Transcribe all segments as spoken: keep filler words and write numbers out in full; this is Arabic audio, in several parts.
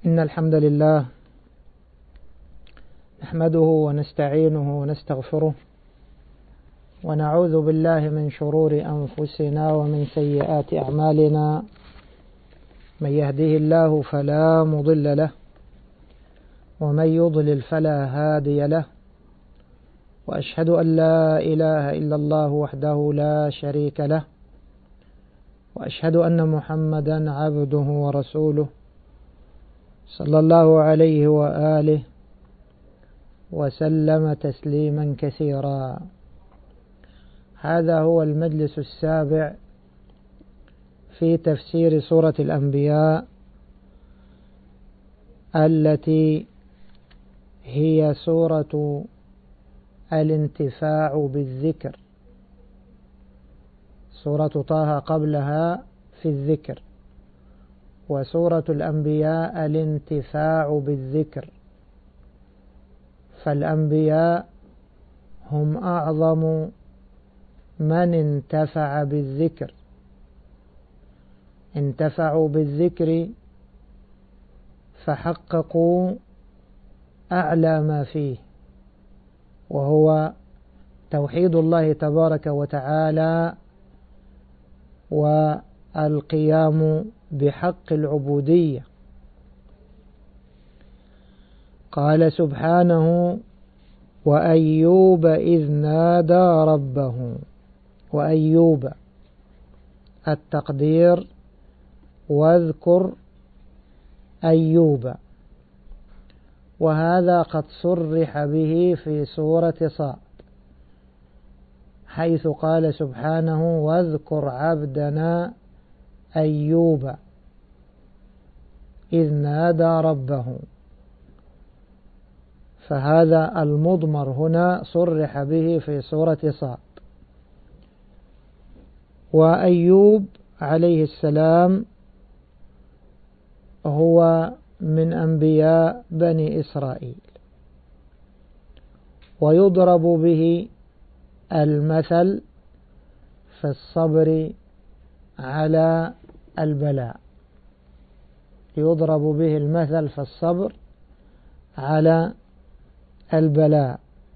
إن الحمد لله نحمده ونستعينه ونستغفره ونعوذ بالله من شرور أنفسنا ومن سيئات أعمالنا. من يهده الله فلا مضل له ومن يضلل فلا هادي له، وأشهد أن لا إله إلا الله وحده لا شريك له، وأشهد أن محمدا عبده ورسوله صلى الله عليه وآله وسلم تسليما كثيرا. هذا هو المجلس السابع في تفسير سورة الأنبياء، التي هي سورة الانتفاع بالذكر. سورة طه قبلها في الذكر، وسورة الأنبياء الانتفاع بالذكر. فالأنبياء هم أعظم من انتفع بالذكر، انتفعوا بالذكر فحققوا أعلى ما فيه، وهو توحيد الله تبارك وتعالى والقيام بحق العبودية. قال سبحانه: وأيوب إذ نادى ربه. وأيوب التقدير واذكر أيوب، وهذا قد صرح به في سورة صاد، حيث قال سبحانه: واذكر عبدنا أيوب إذ نادى ربه. فهذا المضمر هنا صرح به في سورة صاد. وأيوب عليه السلام هو من أنبياء بني إسرائيل، ويضرب به المثل في الصبر على البلاء. يضرب به المثل في الصبر على البلاء،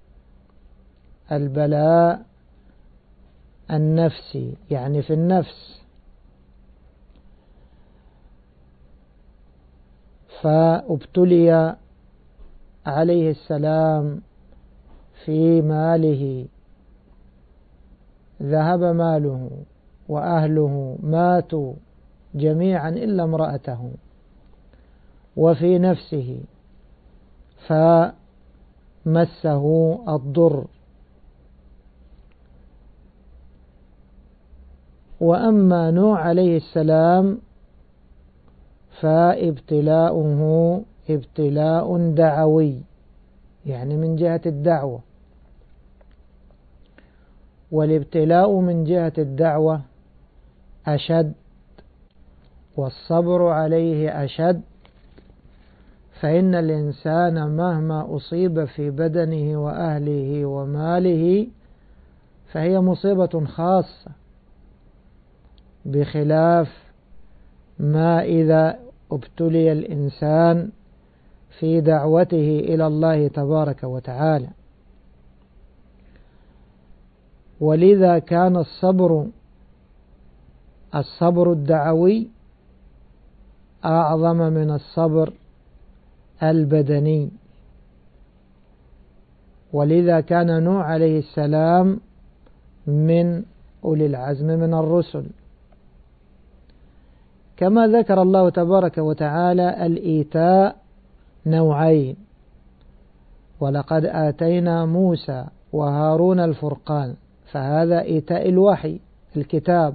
البلاء النفسي، يعني في النفس. فابتلي عليه السلام في ماله، ذهب ماله وأهله ماتوا جميعا إلا امرأته، وفي نفسه فمسه الضر. وأما نوح عليه السلام فابتلاؤه ابتلاء دعوي، يعني من جهة الدعوة، والابتلاء من جهة الدعوة أشد، والصبر عليه أشد. فإن الإنسان مهما أصيب في بدنه وأهله وماله فهي مصيبة خاصة، بخلاف ما إذا ابتلي الإنسان في دعوته إلى الله تبارك وتعالى. ولذا كان الصبر الصبر الدعوي أعظم من الصبر البدني. ولذا كان نوح عليه السلام من أولي العزم من الرسل. كما ذكر الله تبارك وتعالى الإيتاء نوعين: ولقد آتينا موسى وهارون الفرقان، فهذا إيتاء الوحي الكتاب.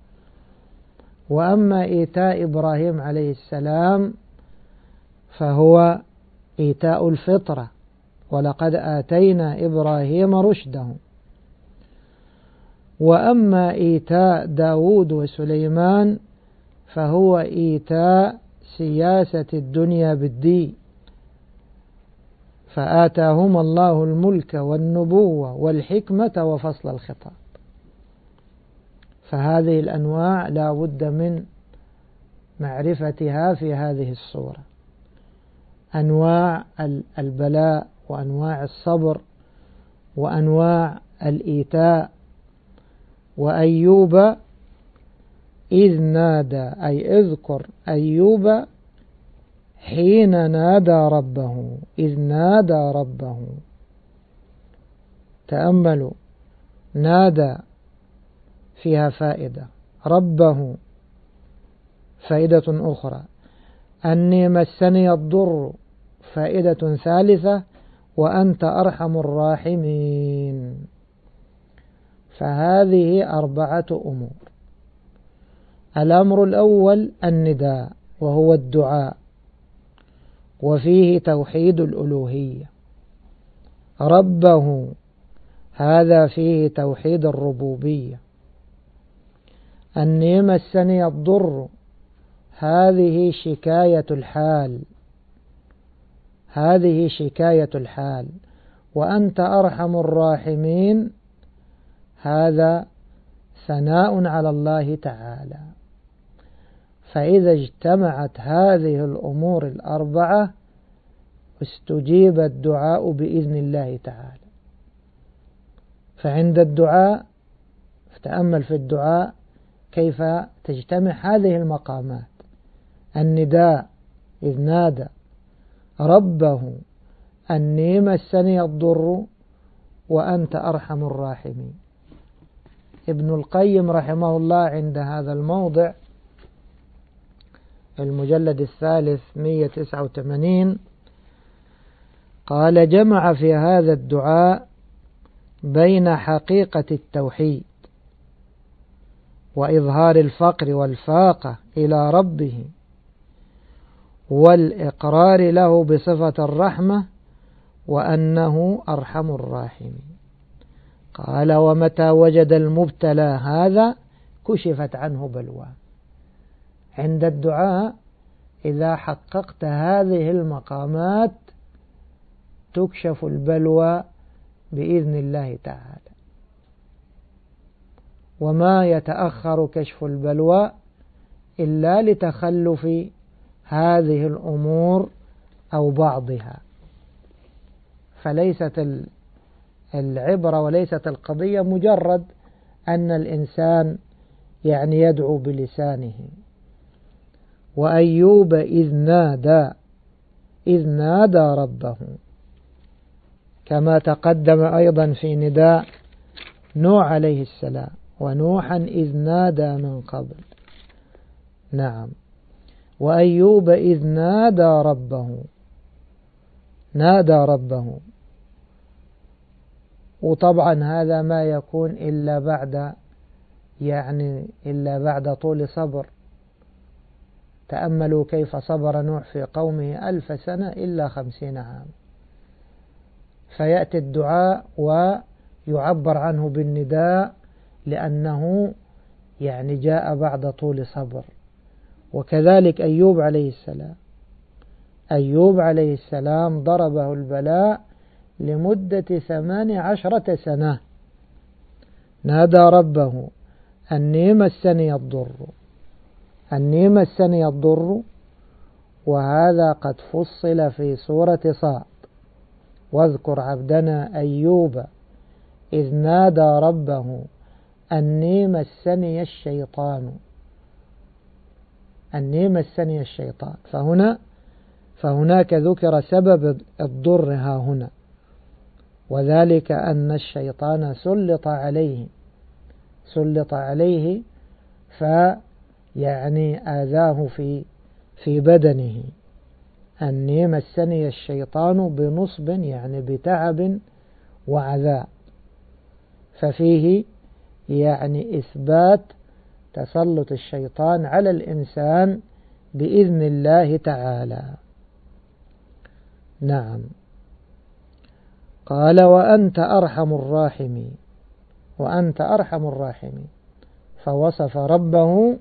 وأما إيتاء إبراهيم عليه السلام فهو إيتاء الفطرة: ولقد آتينا إبراهيم رشده. وأما إيتاء داود وسليمان فهو إيتاء سياسة الدنيا بالدين، فآتاهما الله الملك والنبوة والحكمة وفصل الخطاب. فهذه الأنواع لا بد من معرفتها في هذه الصورة. أنواع البلاء وأنواع الصبر وأنواع الإيتاء. وأيوب إذ نادى، أي اذكر أيوب حين نادى ربه، إذ نادى ربه. تأملوا، نادى فيها فائدة، ربه فائدة أخرى، أني مسني الضر فائدة ثالثة، وأنت أرحم الراحمين. فهذه أربعة أمور. الأمر الأول النداء، وهو الدعاء، وفيه توحيد الألوهية. ربه، هذا فيه توحيد الربوبية. أني مسني الضر، هذه شكاية الحال، هذه شكاية الحال. وأنت أرحم الراحمين، هذا ثناء على الله تعالى. فإذا اجتمعت هذه الأمور الأربعة استجيب الدعاء بإذن الله تعالى. فعند الدعاء، فتأمل في الدعاء كيف تجتمع هذه المقامات: النداء إذ نادى ربه، أني مسني الضر، وأنت أرحم الراحمين. ابن القيم رحمه الله عند هذا الموضع، المجلد الثالث مئة وتسعة وثمانين، قال: جمع في هذا الدعاء بين حقيقة التوحيد وإظهار الفقر والفاقة إلى ربه، والإقرار له بصفة الرحمة، وأنه أرحم الراحمين. قال: ومتى وجد المبتلى هذا كشفت عنه بلوى. عند الدعاء إذا حققت هذه المقامات تكشف البلوى بإذن الله تعالى. وما يتأخر كشف البلوى إلا لتخلف هذه الأمور أو بعضها. فليست العبرة وليست القضية مجرد أن الإنسان يعني يدعو بلسانه. وأيوب إذ نادى، إذ نادى ربه، كما تقدم أيضا في نداء نوح عليه السلام: ونوحا إذ نادى من قبل. نعم. وأيوب إذ نادى ربه، نادى ربه. وطبعا هذا ما يكون إلا بعد يعني إلا بعد طول صبر. تأملوا كيف صبر نوح في قومه ألف سنة إلا خمسين عام، فيأتي الدعاء ويعبر عنه بالنداء لأنه يعني جاء بعد طول صبر. وكذلك أيوب عليه السلام، أيوب عليه السلام ضربه البلاء لمدة ثمان عشرة سنة، نادى ربه: أني مسني الضر، أني مسني الضر. وهذا قد فصل في سورة صاد: واذكر عبدنا أيوب إذ نادى ربه أني مسني الشيطان، أني مسني الشيطان. فهنا فهناك ذكر سبب الضر ها هنا، وذلك أن الشيطان سلط عليه سلط عليه فيعني آذاه في في بدنه. أني مسني الشيطان بنصب، يعني بتعب وعذاب. ففيه يعني إثبات تسلط الشيطان على الإنسان بإذن الله تعالى. نعم. قال: وأنت أرحم الراحمين، وأنت أرحم الراحمين. فوصف ربه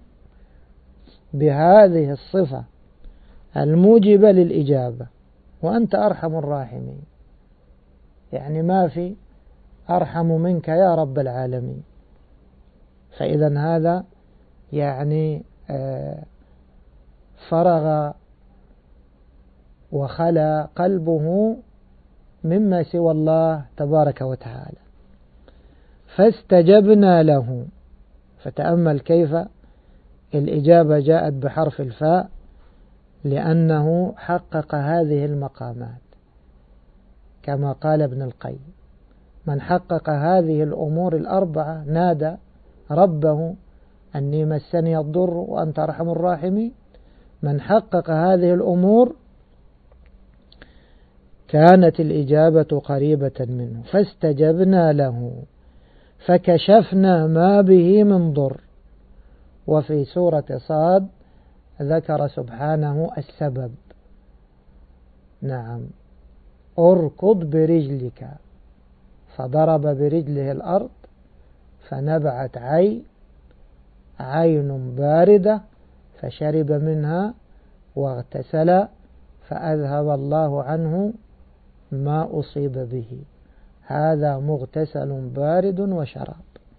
بهذه الصفة الموجبة للإجابة: وأنت أرحم الراحمين. يعني ما في أرحم منك يا رب العالمين. فإذا هذا يعني فرغ وخلا قلبه مما سوى الله تبارك وتعالى. فاستجبنا له. فتأمل كيف الإجابة جاءت بحرف الفاء، لأنه حقق هذه المقامات كما قال ابن القيم: من حقق هذه الأمور الأربعة نادى ربه أني مسني الضر وأنت أرحم الراحمين. من حقق هذه الأمور كانت الإجابة قريبة منه. فاستجبنا له فكشفنا ما به من ضر. وفي سورة صاد ذكر سبحانه السبب. نعم، اركض برجلك، فضرب برجله الأرض فنبعت عين عين باردة فشرب منها واغتسل فأذهب الله عنه ما أصيب به. هذا مغتسل بارد وشراب.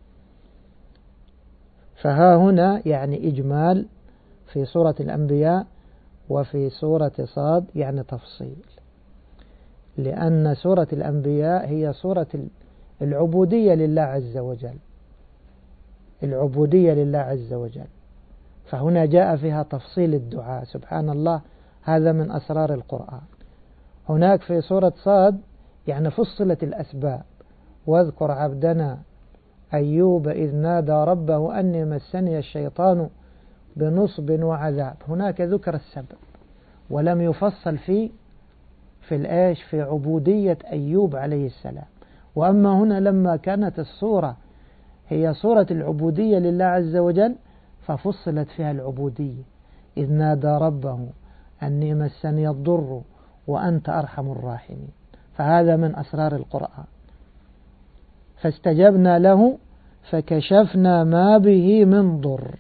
فها هنا يعني إجمال في سورة الأنبياء، وفي سورة صاد يعني تفصيل، لأن سورة الأنبياء هي سورة العبودية لله عز وجل، العبودية لله عز وجل. فهنا جاء فيها تفصيل الدعاء. سبحان الله، هذا من أسرار القرآن. هناك في سورة صاد يعني فصلت الأسباب: واذكر عبدنا أيوب إذ نادى ربه أني مسني الشيطان بنصب وعذاب. هناك ذكر السبب ولم يفصل في في الآيش في عبودية أيوب عليه السلام. وأما هنا لما كانت الصورة هي صورة العبودية لله عز وجل ففصلت فيها العبودية: إذ نادى ربه أني مسني الضر وأنت أرحم الراحمين. فهذا من أسرار القرآن. فاستجبنا له فكشفنا ما به من ضر،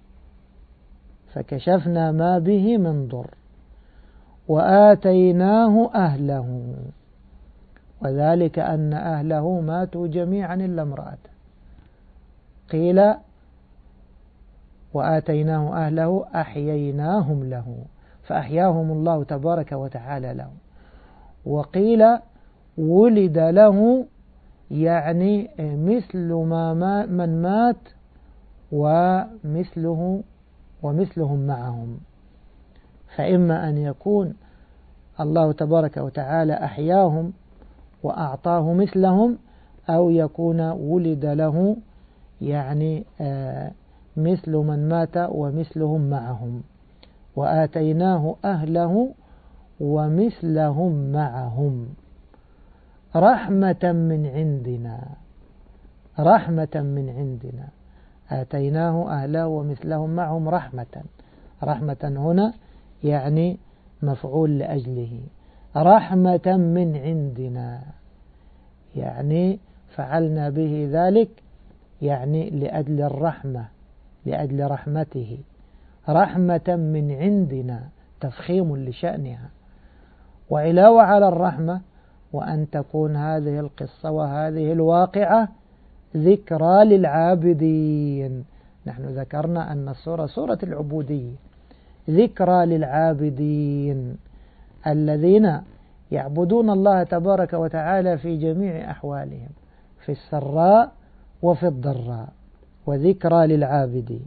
فكشفنا ما به من ضر وآتيناه أهله، وذلك أن أهله ماتوا جميعا إلا امرأته. قيل وآتيناه أهله أحييناهم له، فأحياهم الله تبارك وتعالى له. وقيل ولد له، يعني مثل ما من مات ومثله ومثلهم معهم. فإما أن يكون الله تبارك وتعالى أحياهم وأعطاه مثلهم، أو يكون ولد له يعني مثل من مات ومثلهم معهم. وآتيناه أهله ومثلهم معهم رحمة من عندنا، رحمة من عندنا. آتيناه أهله ومثلهم معهم رحمة. رحمة هنا يعني مفعول لأجله، رحمة من عندنا، يعني فعلنا به ذلك يعني لأجل الرحمة، لأجل رحمته. رحمة من عندنا تفخيم لشأنها. وعلاوة على الرحمة وأن تكون هذه القصة وهذه الواقعة ذكرى للعابدين. نحن ذكرنا أن السورة سورة العبودية، ذكرى للعابدين الذين يعبدون الله تبارك وتعالى في جميع أحوالهم، في السراء وفي الضراء، وذكرى للعابدين.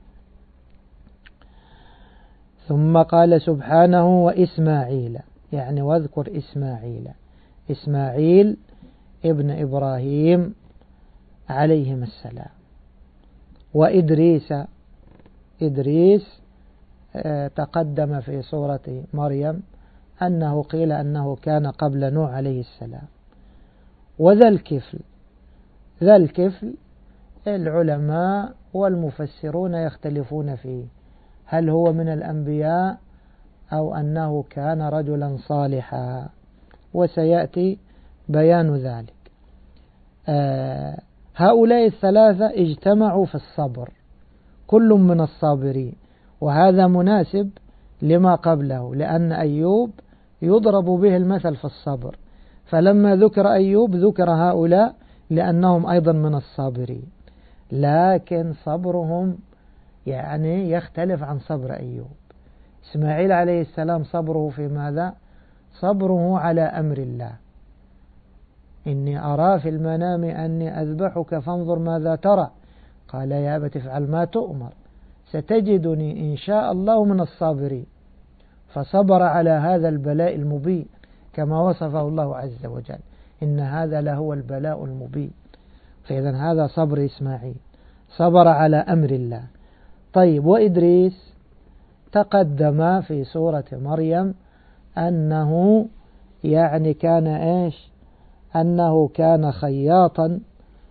ثم قال سبحانه وإسماعيل، يعني واذكر إسماعيل، إسماعيل ابن إبراهيم عليهم السلام. وإدريس، إدريس تقدم في سورة مريم أنه قيل أنه كان قبل نوح عليه السلام. وذا الكفل، ذا الكفل العلماء والمفسرون يختلفون فيه، هل هو من الأنبياء أو أنه كان رجلا صالحا، وسيأتي بيان ذلك. آه هؤلاء الثلاثة اجتمعوا في الصبر، كل من الصابرين، وهذا مناسب لما قبله، لأن أيوب يضرب به المثل في الصبر، فلما ذكر أيوب ذكر هؤلاء لأنهم أيضا من الصابرين، لكن صبرهم يعني يختلف عن صبر أيوب. إسماعيل عليه السلام صبره في ماذا؟ صبره على أمر الله. إني أرى في المنام أني أذبحك فانظر ماذا ترى، قال يا أبت افعل ما تؤمر ستجدني إن شاء الله من الصابرين. فصبر على هذا البلاء المبين كما وصفه الله عز وجل، إن هذا لهو البلاء المبين. فإذا هذا صبر إسماعيل، صبر على أمر الله. طيب وإدريس تقدم في سورة مريم أنه يعني كان إيش؟ أنه كان خياطا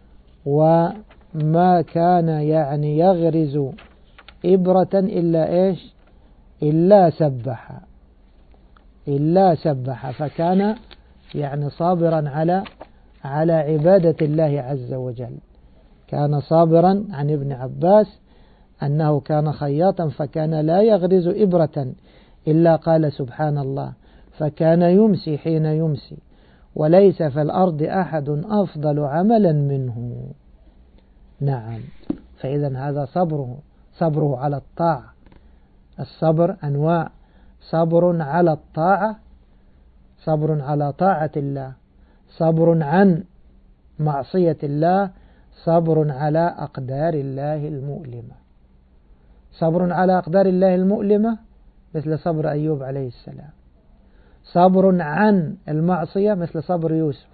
وما كان يعني يغرز إبرة إلا إيش؟ إلا سبح إلا سبح فكان يعني صابرا على على عبادة الله عز وجل. كان صابرا عن ابن عباس أنه كان خياطا فكان لا يغرز إبرة إلا قال سبحان الله، فكان يمسي حين يمسي وليس في الأرض أحد أفضل عملا منه. نعم، فإذا هذا صبره، صبره على الطاعة. الصبر أنواع: صبر على الطاعة، صبر على طاعة الله، صبر عن معصية الله، صبر على أقدار الله المؤلمة. صبر على أقدار الله المؤلمة مثل صبر أيوب عليه السلام، صبر عن المعصية مثل صبر يوسف،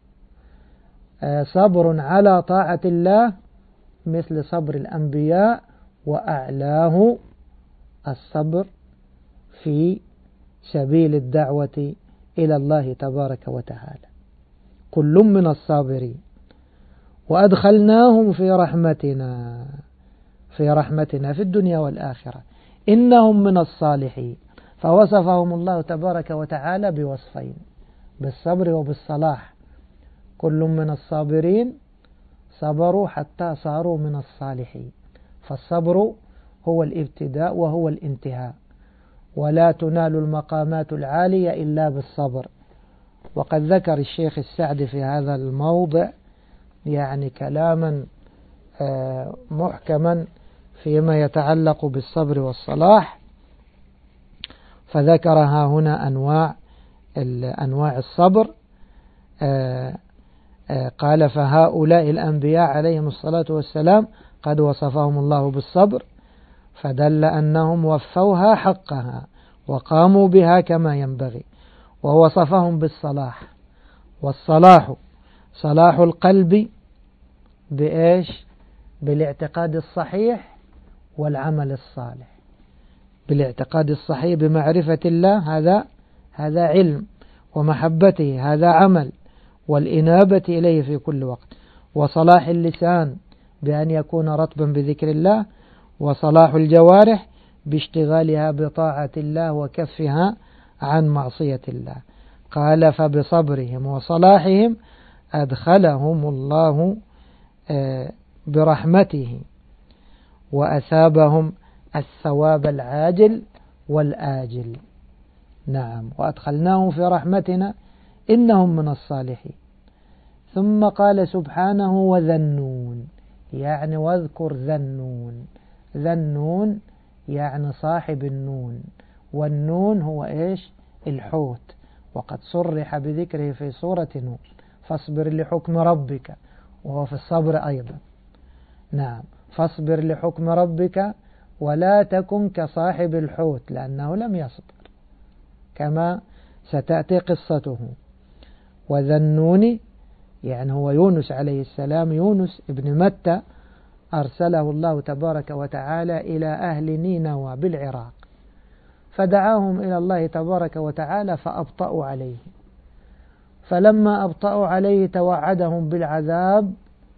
صبر على طاعة الله مثل صبر الأنبياء، وأعلاه الصبر في سبيل الدعوة إلى الله تبارك وتعالى. كل من الصابرين وأدخلناهم في رحمتنا، في رحمتنا في الدنيا والآخرة إنهم من الصالحين. فوصفهم الله تبارك وتعالى بوصفين: بالصبر وبالصلاح. كل من الصابرين صبروا حتى صاروا من الصالحين. فالصبر هو الابتداء وهو الانتهاء، ولا تنال المقامات العالية إلا بالصبر. وقد ذكر الشيخ السعدي في هذا الموضع يعني كلاما محكما فيما يتعلق بالصبر والصلاح، فذكرها هنا أنواع أنواع الصبر. قال: فهؤلاء الأنبياء عليهم الصلاة والسلام قد وصفهم الله بالصبر، فدل أنهم وفوها حقها وقاموا بها كما ينبغي. ووصفهم بالصلاح، والصلاح صلاح القلب بإيش؟ بالاعتقاد الصحيح والعمل الصالح. بالاعتقاد الصحيح بمعرفة الله، هذا هذا علم، ومحبته هذا عمل، والإنابة إليه في كل وقت. وصلاح اللسان بأن يكون رطبا بذكر الله، وصلاح الجوارح باشتغالها بطاعة الله وكفها عن معصية الله. قال: فبصبرهم وصلاحهم أدخلهم الله برحمته وأثابهم الثواب العاجل والآجل. نعم، وأدخلناهم في رحمتنا إنهم من الصالحين. ثم قال سبحانه: وذنون، يعني واذكر ذنون. ذنون يعني صاحب النون، والنون هو إيش؟ الحوت. وقد صرح بذكره في سورة نون: فاصبر لحكم ربك، وهو في الصبر أيضا. نعم، فاصبر لحكم ربك ولا تكن كصاحب الحوت لأنه لم يصبر، كما ستأتي قصته. وذنون يعني هو يونس عليه السلام، يونس ابن متى، أرسله الله تبارك وتعالى إلى أهل نينوى بالعراق، فدعاهم إلى الله تبارك وتعالى فأبطأوا عليه. فلما أبطأوا عليه توعدهم بالعذاب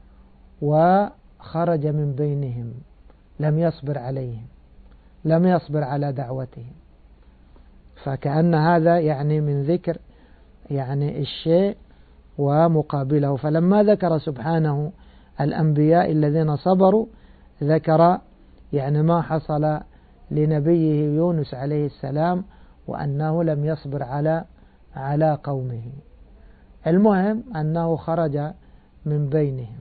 وخرج من بينهم، لم يصبر عليهم، لم يصبر على دعوتهم. فكأن هذا يعني من ذكر يعني الشيء ومقابله. فلما ذكر سبحانه الأنبياء الذين صبروا، ذكر يعني ما حصل لنبيه يونس عليه السلام، وأنه لم يصبر على على قومه. المهم أنه خرج من بينهم،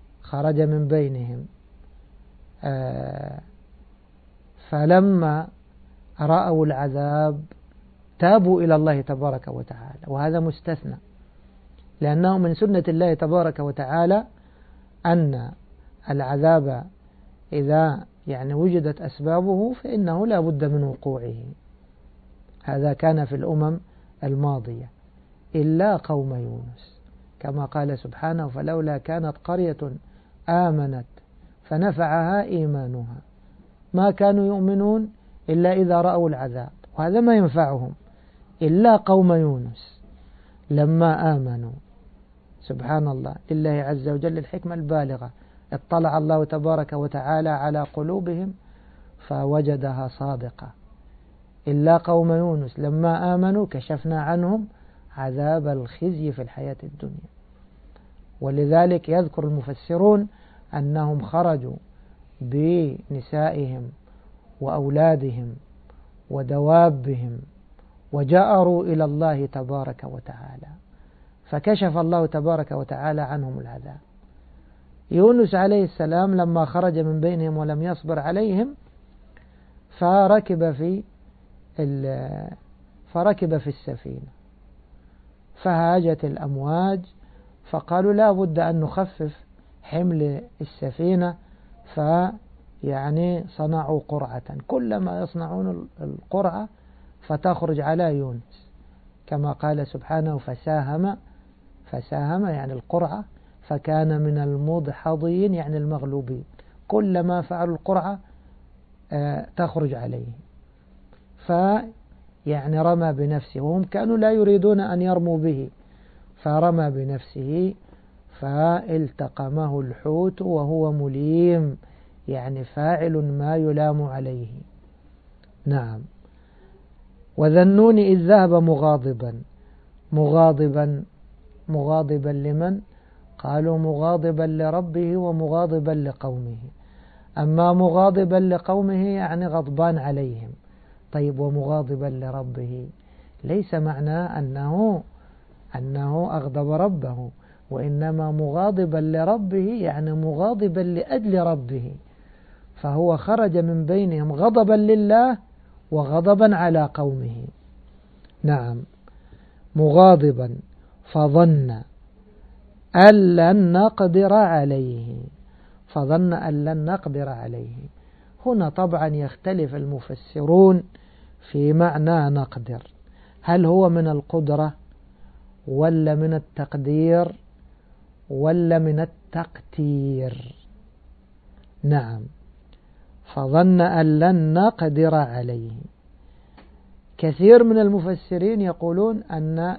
خرج من بينهم. آه فلما رأوا العذاب تابوا إلى الله تبارك وتعالى، وهذا مستثنى، لأنه من سنة الله تبارك وتعالى أن العذاب إذا يعني وجدت أسبابه فإنه لا بد من وقوعه. هذا كان في الأمم الماضية إلا قوم يونس، كما قال سبحانه: فلولا كانت قرية آمنت فنفعها إيمانها ما كانوا يؤمنون إلا إذا رأوا العذاب. وهذا ما ينفعهم إلا قوم يونس لما آمنوا. سبحان الله، لله عز وجل الحكمة البالغة، اطلع الله تبارك وتعالى على قلوبهم فوجدها صادقة. إلا قوم يونس لما آمنوا كشفنا عنهم عذاب الخزي في الحياة الدنيا. ولذلك يذكر المفسرون أنهم خرجوا بنسائهم وأولادهم ودوابهم وجأروا إلى الله تبارك وتعالى، فكشف الله تبارك وتعالى عنهم العذاب. يونس عليه السلام لما خرج من بينهم ولم يصبر عليهم فركب في فركب في السفينة، فهاجت الأمواج، فقالوا لا بد أن نخفف حمل السفينة، فيعني صنعوا قرعة، كلما يصنعون القرعة فتخرج على يونس، كما قال سبحانه: فساهم فساهم يعني القرعة فكان من المدحضين يعني المغلوبين، كلما فعلوا القرعة تخرج عليه، فيعني رمى بنفسه، وهم كانوا لا يريدون أن يرموا به، فرمى بنفسه فالتقمه الحوت وهو مليم، يعني فاعل ما يلام عليه. نعم. وذنون إذ ذهب مغاضبا، مغاضبا مغاضبا لمن؟ قالوا مغاضبا لربه ومغاضبا لقومه. أما مغاضبا لقومه يعني غضبان عليهم. طيب ومغاضبا لربه ليس معناه أنه أنه أغضب ربه، وإنما مغاضبا لربه يعني مغاضبا لأجل ربه، فهو خرج من بينهم غضبا لله وغضبا على قومه. نعم. مغاضبا فظن أن لن نقدر عليه، فظن أن لن نقدر عليه. هنا طبعا يختلف المفسرون في معنى نقدر، هل هو من القدرة ولا من التقدير ولا من التقتير؟ نعم. فظن أن لن نقدر عليه. كثير من المفسرين يقولون أن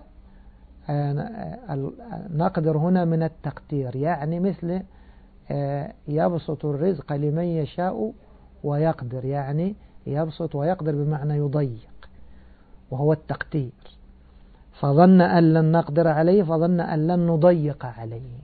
نقدر هنا من التقدير، يعني مثل يبسط الرزق لمن يشاء ويقدر، يعني يبسط ويقدر بمعنى يضيق، وهو التقدير. فظن أن لن نقدر عليه فظن أن لن نضيق عليه،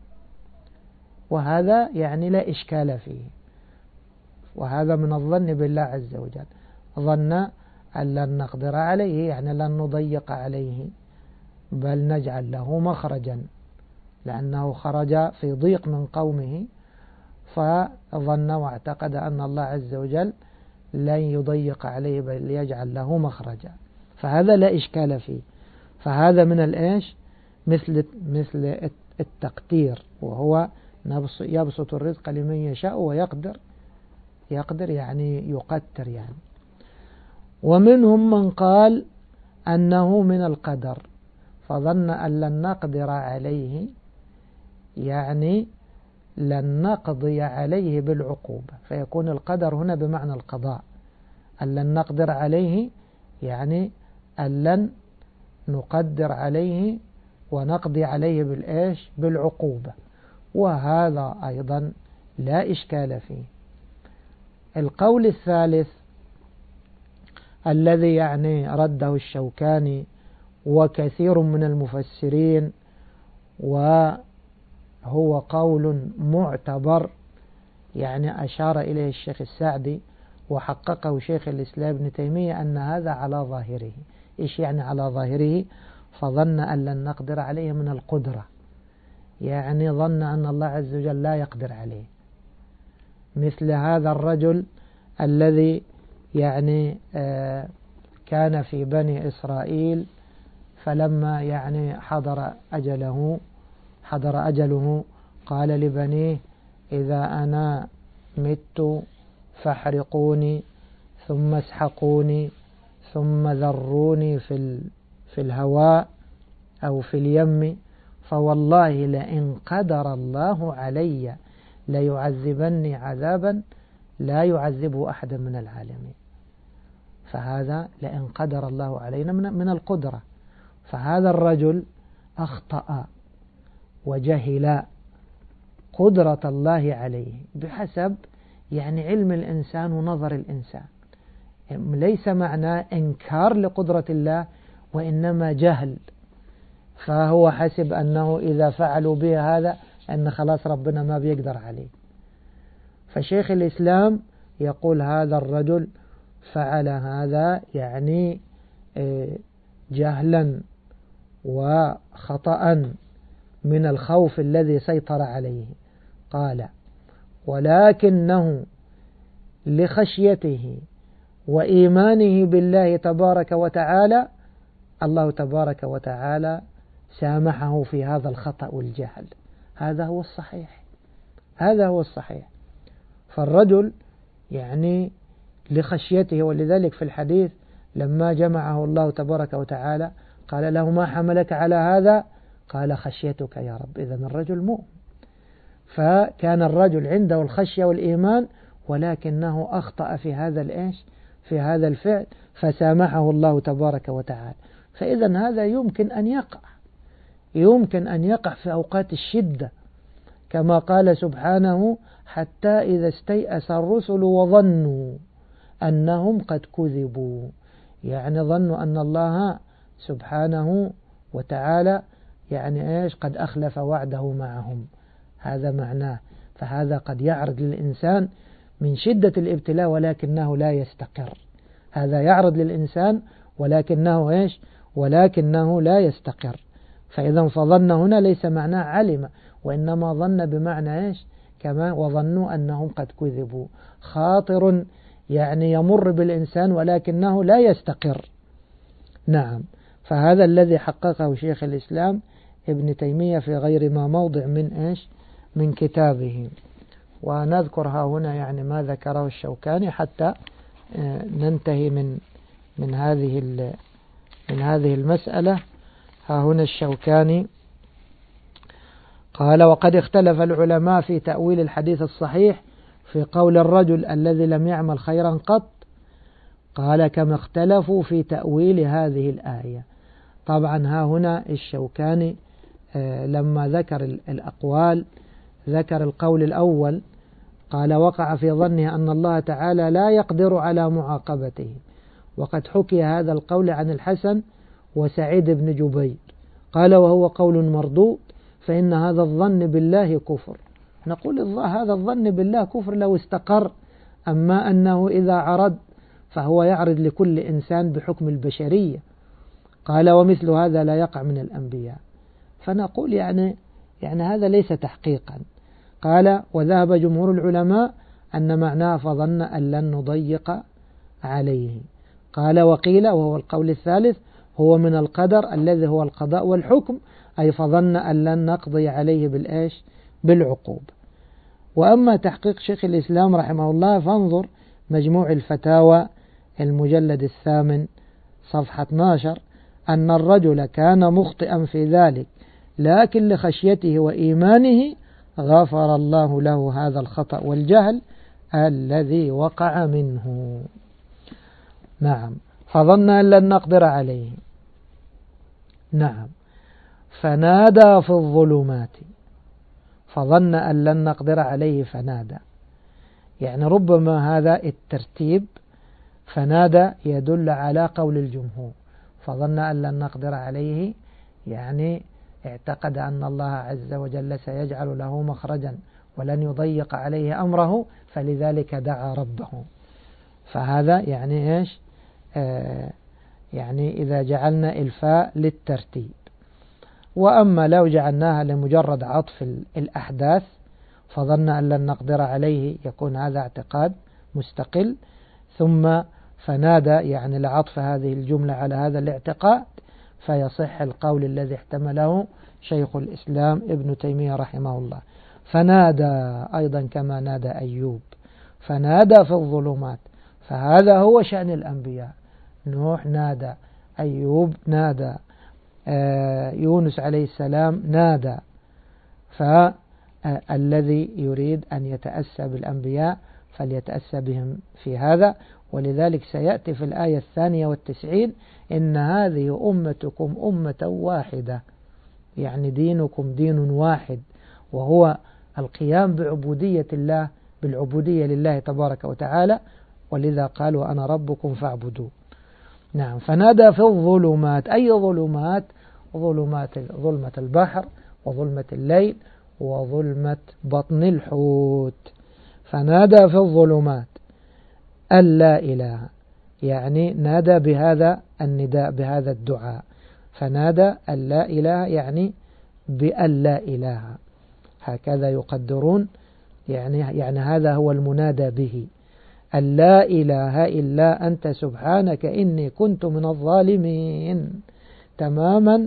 وهذا يعني لا إشكال فيه، وهذا من الظن بالله عز وجل. ظن أن لن نقدر عليه يعني لن نضيق عليه، بل نجعل له مخرجا، لأنه خرج في ضيق من قومه، فظن واعتقد أن الله عز وجل لن يضيق عليه بل يجعل له مخرجا، فهذا لا إشكال فيه. فهذا من الإيش؟ مثل مثل التقدير، وهو يبسط الرزق لمن يشاء ويقدر، يقدر يعني يقتر يعني. ومنهم من قال أنه من القدر، فظن أن لن نقدر عليه يعني لن نقضي عليه بالعقوبة، فيكون القدر هنا بمعنى القضاء. أن لن نقدر عليه يعني أن لن نقدر عليه ونقضي عليه بالإيش؟ بالعقوبة، وهذا أيضا لا إشكال فيه. القول الثالث الذي يعني رده الشوكاني وكثير من المفسرين، وهو قول معتبر، يعني أشار إليه الشيخ السعدي وحققه شيخ الإسلام ابن تيمية، أن هذا على ظاهره. إيش يعني على ظاهره؟ فظن أن لن نقدر عليه من القدرة، يعني ظن أن الله عز وجل لا يقدر عليه، مثل هذا الرجل الذي يعني كان في بني إسرائيل، فلما يعني حضر أجله حضر أجله قال لبنيه: إذا أنا مت فاحرقوني ثم اسحقوني ثم ذروني في في الهواء أو في اليم، فوالله لئن قدر الله علي ليعذبني عذابا لا يعذبه أحد من العالمين. فهذا لئن قدر الله علينا من القدرة. فهذا الرجل أخطأ وجهل قدرة الله عليه بحسب يعني علم الإنسان ونظر الإنسان. ليس معناه إنكار لقدرة الله، وإنما جهل. فهو حسب أنه إذا فعلوا به هذا أن خلاص ربنا ما بيقدر عليه. فشيخ الإسلام يقول هذا الرجل فعل هذا يعني جهلا وخطأ من الخوف الذي سيطر عليه. قال: ولكنه لخشيته وإيمانه بالله تبارك وتعالى الله تبارك وتعالى سامحه في هذا الخطأ والجهل. هذا هو الصحيح، هذا هو الصحيح. فالرجل يعني لخشيته، ولذلك في الحديث لما جمعه الله تبارك وتعالى قال له: ما حملك على هذا؟ قال: خشيتك يا رب. إذن الرجل مؤمن. فكان الرجل عنده الخشية والإيمان، ولكنه أخطأ في هذا الإيش في هذا الفعل، فسامحه الله تبارك وتعالى. فإذن هذا يمكن أن يقع يمكن أن يقع في أوقات الشدة، كما قال سبحانه: حتى إذا استيأس الرسل وظنوا أنهم قد كذبوا. يعني ظنوا أن الله سبحانه وتعالى يعني إيش قد أخلف وعده معهم. هذا معناه. فهذا قد يعرض للإنسان من شدة الابتلاء ولكنه لا يستقر. هذا يعرض للإنسان ولكنه إيش ولكنه لا يستقر. فإذا فظن هنا ليس معناه علم، وإنما ظن بمعنى إيش كما وظنوا أنهم قد كذبوا. خاطر يعني يمر بالإنسان ولكنه لا يستقر. نعم. فهذا الذي حققه شيخ الإسلام ابن تيمية في غير ما موضع من إيش من كتابه. ونذكرها هنا يعني ما ذكره الشوكاني حتى ننتهي من من هذه من هذه المسألة. ها هنا الشوكاني قال: وقد اختلف العلماء في تأويل الحديث الصحيح في قول الرجل الذي لم يعمل خيرا قط. قال: كما اختلفوا في تأويل هذه الآية. طبعا ها هنا الشوكاني لما ذكر الأقوال ذكر القول الأول، قال: وقع في ظنه أن الله تعالى لا يقدر على معاقبته. وقد حكي هذا القول عن الحسن وسعيد بن جبير. قال: وهو قول مردود، فإن هذا الظن بالله كفر. نقول هذا الظن بالله كفر لو استقر، أما أنه إذا عرض فهو يعرض لكل إنسان بحكم البشرية. قال: ومثل هذا لا يقع من الأنبياء. فنقول يعني يعني هذا ليس تحقيقا. قال: وذهب جمهور العلماء أن معناه فظن أن لن نضيق عليه. قال: وقيل وهو القول الثالث هو من القدر الذي هو القضاء والحكم، أي فظن أن لن نقضي عليه بالإيش بالعقوب. وأما تحقيق شيخ الإسلام رحمه الله فانظر مجموع الفتاوى المجلد الثامن صفحة اثني عشر، أن الرجل كان مخطئا في ذلك، لكن لخشيته وإيمانه غفر الله له هذا الخطأ والجهل الذي وقع منه. نعم. فظن أن لن نقدر عليه. نعم. فنادى في الظلمات. فظن أن لن نقدر عليه فنادى، يعني ربما هذا الترتيب فنادى يدل على قول الجمهور. فظن أن لن نقدر عليه يعني اعتقد أن الله عز وجل سيجعل له مخرجا ولن يضيق عليه أمره، فلذلك دعا ربه. فهذا يعني إيش آه يعني إذا جعلنا الفاء للترتيب. وأما لو جعلناها لمجرد عطف الأحداث فظن أن لن نقدر عليه، يكون هذا اعتقاد مستقل. ثم فنادى يعني لعطف هذه الجملة على هذا الاعتقاد، فيصح القول الذي احتمله شيخ الإسلام ابن تيمية رحمه الله. فنادى أيضا كما نادى أيوب، فنادى في الظلمات، فهذا هو شأن الأنبياء. نوح نادى، أيوب نادى، يونس عليه السلام نادى. فالذي يريد أن يتأسى بالأنبياء فليتأسى بهم في هذا. ولذلك سيأتي في الآية الثانية والتسعين: إن هذه أمتكم أمة واحدة، يعني دينكم دين واحد، وهو القيام بعبودية الله، بالعبودية لله تبارك وتعالى. ولذا قال وأنا ربكم فاعبدوا. نعم. فنادى في الظلمات، أي ظلمات؟ ظلمات ظلمة البحر وظلمة الليل وظلمة بطن الحوت. فنادى في الظلمات أن لا إله، يعني نادى بهذا النداء بهذا الدعاء. فنادى أن لا إله يعني بأن لا إله، هكذا يقدرون، يعني يعني هذا هو المنادى به، أن لا إله إلا أنت سبحانك إني كنت من الظالمين، تماما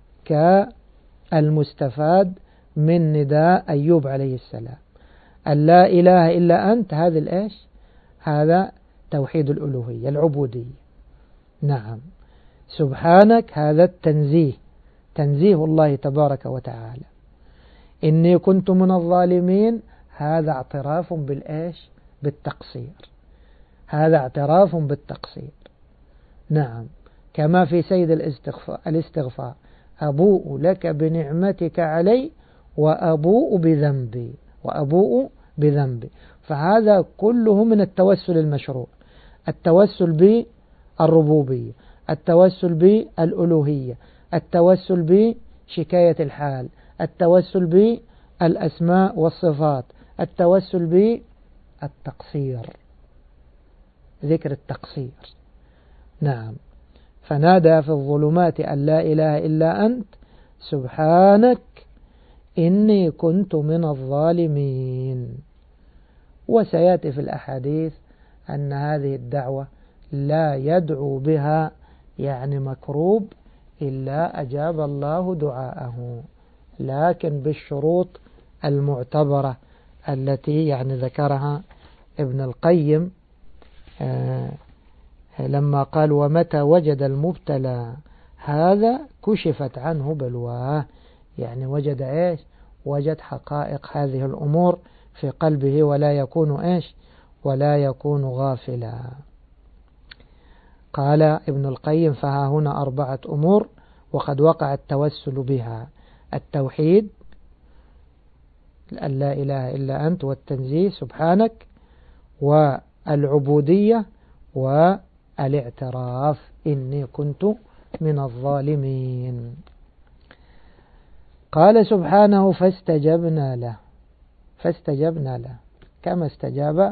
كالمستفاد من نداء أيوب عليه السلام. أن لا إله إلا أنت، هذا الإيش؟ هذا توحيد الألوهية العبودية. نعم. سبحانك، هذا التنزيه، تنزيه الله تبارك وتعالى. إني كنت من الظالمين، هذا اعتراف بالإيش؟ بالتقصير، هذا اعتراف بالتقصير. نعم. كما في سيد الاستغفار, الاستغفار أبوء لك بنعمتك علي وأبوء بذنبي، وأبوء بذنبي. فهذا كله من التوسل المشروع، التوسل بالربوبية، التوسل بالألوهية، التوسل بشكاية الحال، التوسل بالأسماء والصفات، التوسل بالتقصير، ذكر التقصير. نعم. فنادى في الظلمات أن لا إله إلا أنت سبحانك إني كنت من الظالمين. وسيأتي في الأحاديث أن هذه الدعوة لا يدعو بها يعني مكروب إلا أجاب الله دعاءه، لكن بالشروط المعتبرة التي يعني ذكرها ابن القيم لما قال ومتى وجد المبتلى هذا كشفت عنه بلواه، يعني وجد إيش؟ وجد حقائق هذه الأمور في قلبه ولا يكون إيش؟ ولا يكون غافلا. قال ابن القيم فها هنا أربعة أمور وقد وقع التوسل بها: التوحيد، أن لا إله إلا أنت، والتنزيه سبحانك، والعبودية، والاعتراف إني كنت من الظالمين. قال سبحانه فاستجبنا له، فاستجبنا له كما استجاب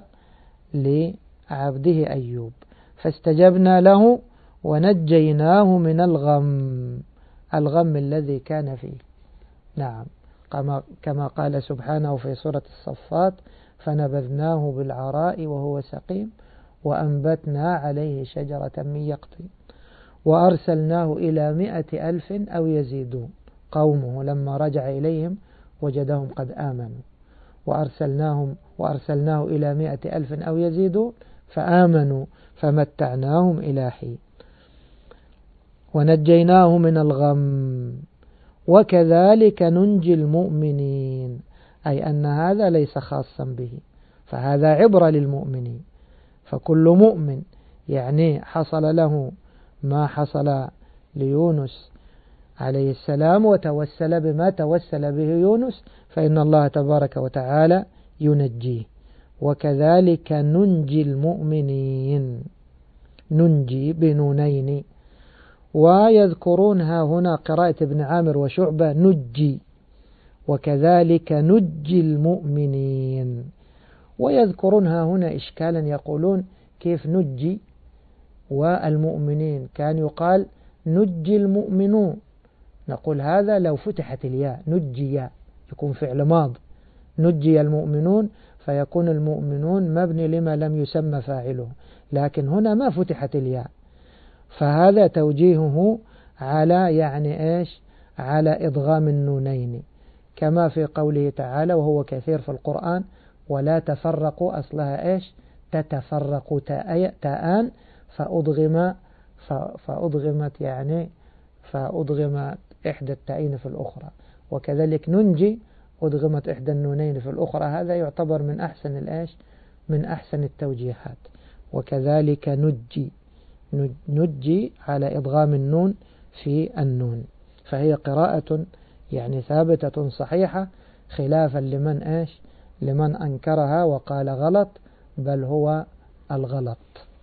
لعبده أيوب، فاستجبنا له ونجيناه من الغم، الغم الذي كان فيه. نعم. كما قال سبحانه في سورة الصفات فنبذناه بالعراء وهو سقيم وأنبتنا عليه شجرة من يقطين وأرسلناه إلى مئة ألف أو يزيدون قومه لما رجع إليهم وجدهم قد آمنوا وأرسلناهم وأرسلناه إلى مئة ألف أو يزيدون فآمنوا فمتعناهم إلى حين ونجيناه من الغم وكذلك ننجي المؤمنين، أي أن هذا ليس خاصا به، فهذا عبرة للمؤمنين. فكل مؤمن يعني حصل له ما حصل ليونس عليه السلام وتوسل بما توسل به يونس فإن الله تبارك وتعالى ينجيه. وكذلك ننجي المؤمنين، ننجي بنونين. ويذكرونها هنا قراءة ابن عامر وشعبة نجي، وكذلك نجي المؤمنين. ويذكرونها هنا إشكالا يقولون كيف نجي والمؤمنين؟ كان يقال نجي المؤمنون، نقول هذا لو فتحت الياء نجي يكون فعل ماض، نجي المؤمنون فيكون المؤمنون مبني لما لم يسمى فاعله، لكن هنا ما فتحت الياء، فهذا توجيهه على يعني إيش على إدغام النونين، كما في قوله تعالى وهو كثير في القرآن ولا تفرقوا، أصلها إيش تتفرقوا تاءان فأدغم فأدغمت يعني فأدغمت إحدى التائين في الأخرى، وكذلك ننجي أدغمت إحدى النونين في الأخرى. هذا يعتبر من أحسن الإيش من أحسن التوجيهات. وكذلك نجي نجي على إدغام النون في النون، فهي قراءة يعني ثابتة صحيحة، خلافا لمن إيش لمن أنكرها وقال غلط، بل هو الغلط.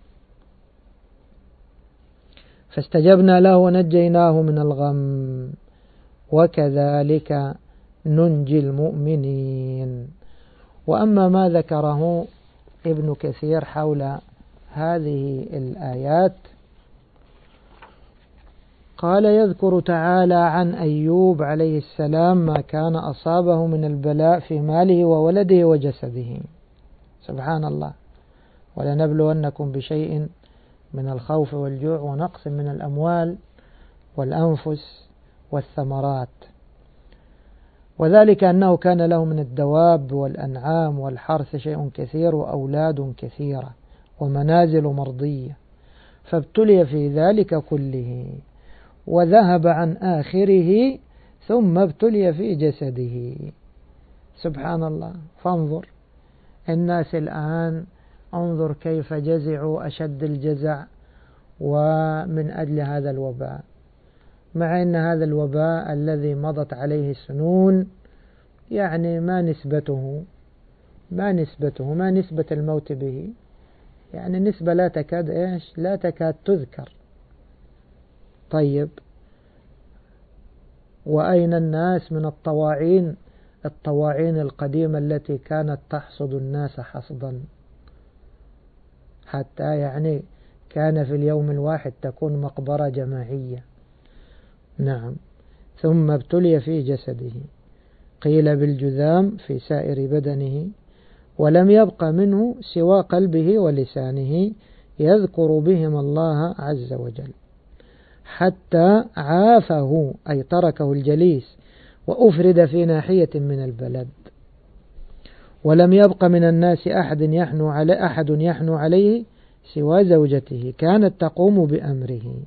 فاستجبنا له ونجيناه من الغم وكذلك ننجي المؤمنين. وأما ما ذكره ابن كثير حول هذه الآيات، قال يذكر تعالى عن أيوب عليه السلام ما كان أصابه من البلاء في ماله وولده وجسده. سبحان الله. ولنبلونكم بشيء من الخوف والجوع ونقص من الأموال والأنفس والثمرات، وذلك أنه كان له من الدواب والأنعام والحرث شيء كثير وأولاد كثيرة ومنازل مرضية، فابتلي في ذلك كله وذهب عن آخره ثم ابتلي في جسده. سبحان الله. فانظر الناس الآن، انظر كيف جزعوا أشد الجزع ومن أجل هذا الوباء، مع أن هذا الوباء الذي مضت عليه سنون يعني ما نسبته ما نسبته ما نسبة الموت به، يعني نسبة لا تكاد إيش لا تكاد تذكر. طيب، وأين الناس من الطواعين الطواعين القديمة التي كانت تحصد الناس حصدا، حتى يعني كان في اليوم الواحد تكون مقبرة جماعية. نعم. ثم ابتلي في جسده، قيل بالجذام في سائر بدنه، ولم يبق منه سوى قلبه ولسانه يذكر بهم الله عز وجل، حتى عافه أي تركه الجليس وأفرد في ناحية من البلد. ولم يبق من الناس أحد يحنو على أحد يحنو عليه سوى زوجته كانت تقوم بأمره.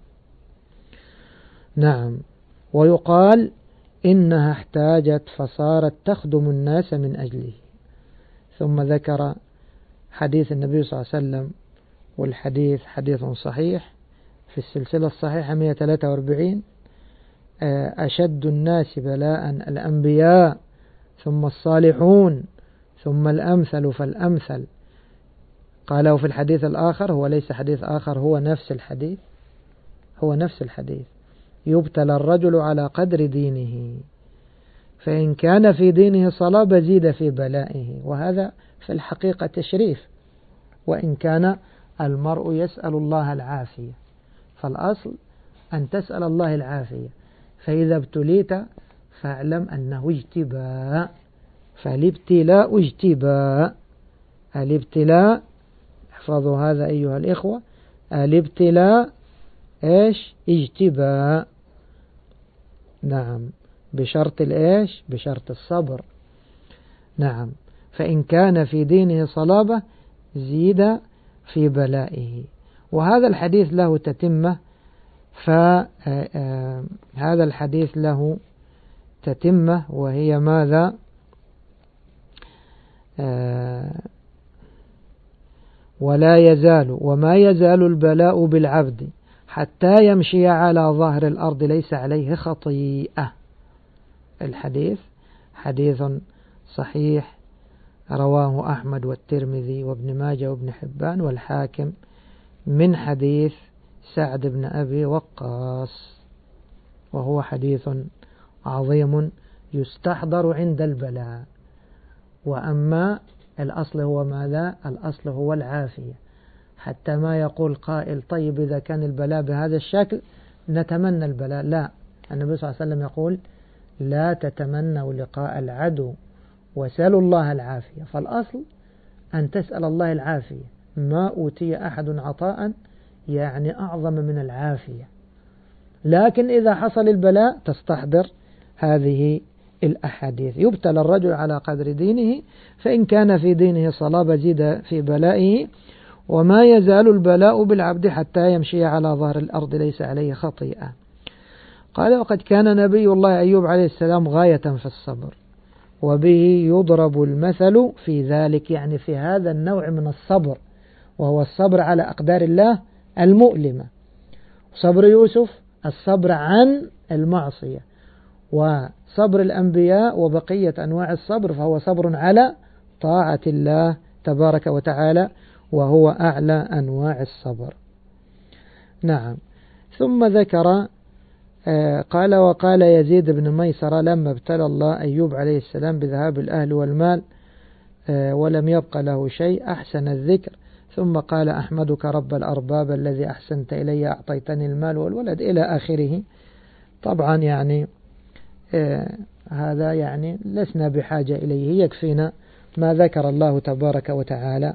نعم. ويقال إنها احتاجت فصارت تخدم الناس من أجله. ثم ذكر حديث النبي صلى الله عليه وسلم، والحديث حديث صحيح في السلسلة الصحيحة مئة وثلاثة وأربعين: أشد الناس بلاء الأنبياء ثم الصالحون ثم الأمثل فالأمثل. قاله في الحديث الآخر، هو ليس حديث آخر، هو نفس الحديث هو نفس الحديث يبتلى الرجل على قدر دينه، فإن كان في دينه صلابة زيد في بلائه. وهذا في الحقيقة تشريف، وإن كان المرء يسأل الله العافية، فالأصل أن تسأل الله العافية. فإذا ابتليت فاعلم أنه اجتباء، فالابتلاء اجتباء. الابتلاء، احفظوا هذا أيها الإخوة، الابتلاء إيش اجتباء. نعم. بشرط الإيش بشرط الصبر. نعم. فإن كان في دينه صلابة زيد في بلائه. وهذا الحديث له تتمة، فهذا الحديث له تتمة وهي ماذا؟ ولا يزال وما يزال البلاء بالعبد حتى يمشي على ظهر الأرض ليس عليه خطيئة. الحديث حديث صحيح رواه أحمد والترمذي وابن ماجه وابن حبان والحاكم من حديث سعد بن أبي وقاص، وهو حديث عظيم يستحضر عند البلاء. وأما الأصل هو ماذا؟ الأصل هو العافية، حتى ما يقول قائل طيب إذا كان البلاء بهذا الشكل نتمنى البلاء. لا، النبي صلى الله عليه وسلم يقول لا تتمنوا لقاء العدو وسألوا الله العافية. فالأصل أن تسأل الله العافية ما أوتي أحد عطاء يعني أعظم من العافية، لكن إذا حصل البلاء تستحضر هذه الأحاديث. يبتلى الرجل على قدر دينه، فإن كان في دينه صلابة زيد في بلائه، وما يزال البلاء بالعبد حتى يمشي على ظهر الأرض ليس عليه خطيئة. قال: وقد كان نبي الله أيوب عليه السلام غاية في الصبر، وبه يضرب المثل في ذلك، يعني في هذا النوع من الصبر، وهو الصبر على أقدار الله المؤلمة. صبر يوسف الصبر عن المعصية، وصبر الأنبياء وبقية أنواع الصبر فهو صبر على طاعة الله تبارك وتعالى، وهو أعلى أنواع الصبر. نعم. ثم ذكر قال: وقال يزيد بن ميسرة لما ابتلى الله أيوب عليه السلام بذهاب الأهل والمال ولم يبق له شيء أحسن الذكر، ثم قال: أحمدك رب الأرباب الذي أحسنت إلي أعطيتني المال والولد إلى آخره. طبعا يعني آه هذا يعني لسنا بحاجة إليه، يكفينا ما ذكر الله تبارك وتعالى.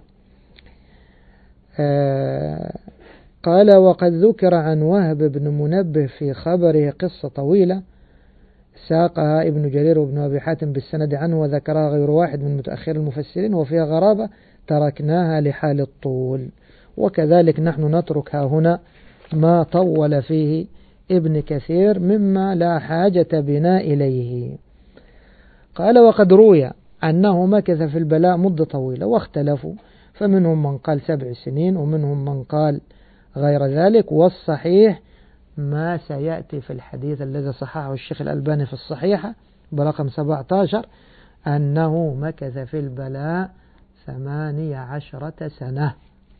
آه قال: وقد ذكر عن وهب بن منبه في خبره قصة طويلة ساقها ابن جرير وابن أبي حاتم بالسند عنه، وذكرها غير واحد من متأخر المفسرين، وفيها غرابة تركناها لحال الطول، وكذلك نحن نتركها هنا ما طول فيه ابن كثير مما لا حاجة بنا إليه. قال: وقد روي أنه مكث في البلاء مدة طويلة، واختلفوا، فمنهم من قال سبع سنين ومنهم من قال غير ذلك، والصحيح ما سيأتي في الحديث الذي صححه الشيخ الألباني في الصحيحة برقم سبعة عشر أنه مكث في البلاء ثمانية عشرة سنة.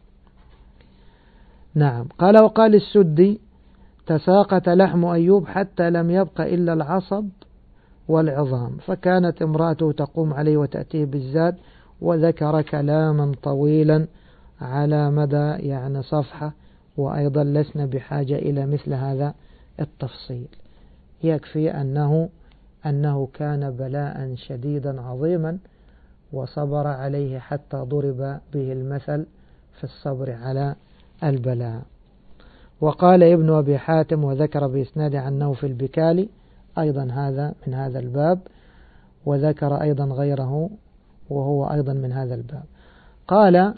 نعم. قال: وقال السدي: تساقط لحم أيوب حتى لم يبق إلا العصب والعظام، فكانت امرأته تقوم عليه وتأتيه بالزاد، وذكر كلاما طويلا على مدى يعني صفحة، وأيضا لسنا بحاجة إلى مثل هذا التفصيل، يكفي أنه أنه كان بلاء شديدا عظيما وصبر عليه حتى ضرب به المثل في الصبر على البلاء. وقال ابن أبي حاتم وذكر بإسناد عنه في البكالي أيضا هذا من هذا الباب، وذكر أيضا غيره وهو أيضا من هذا الباب. قال: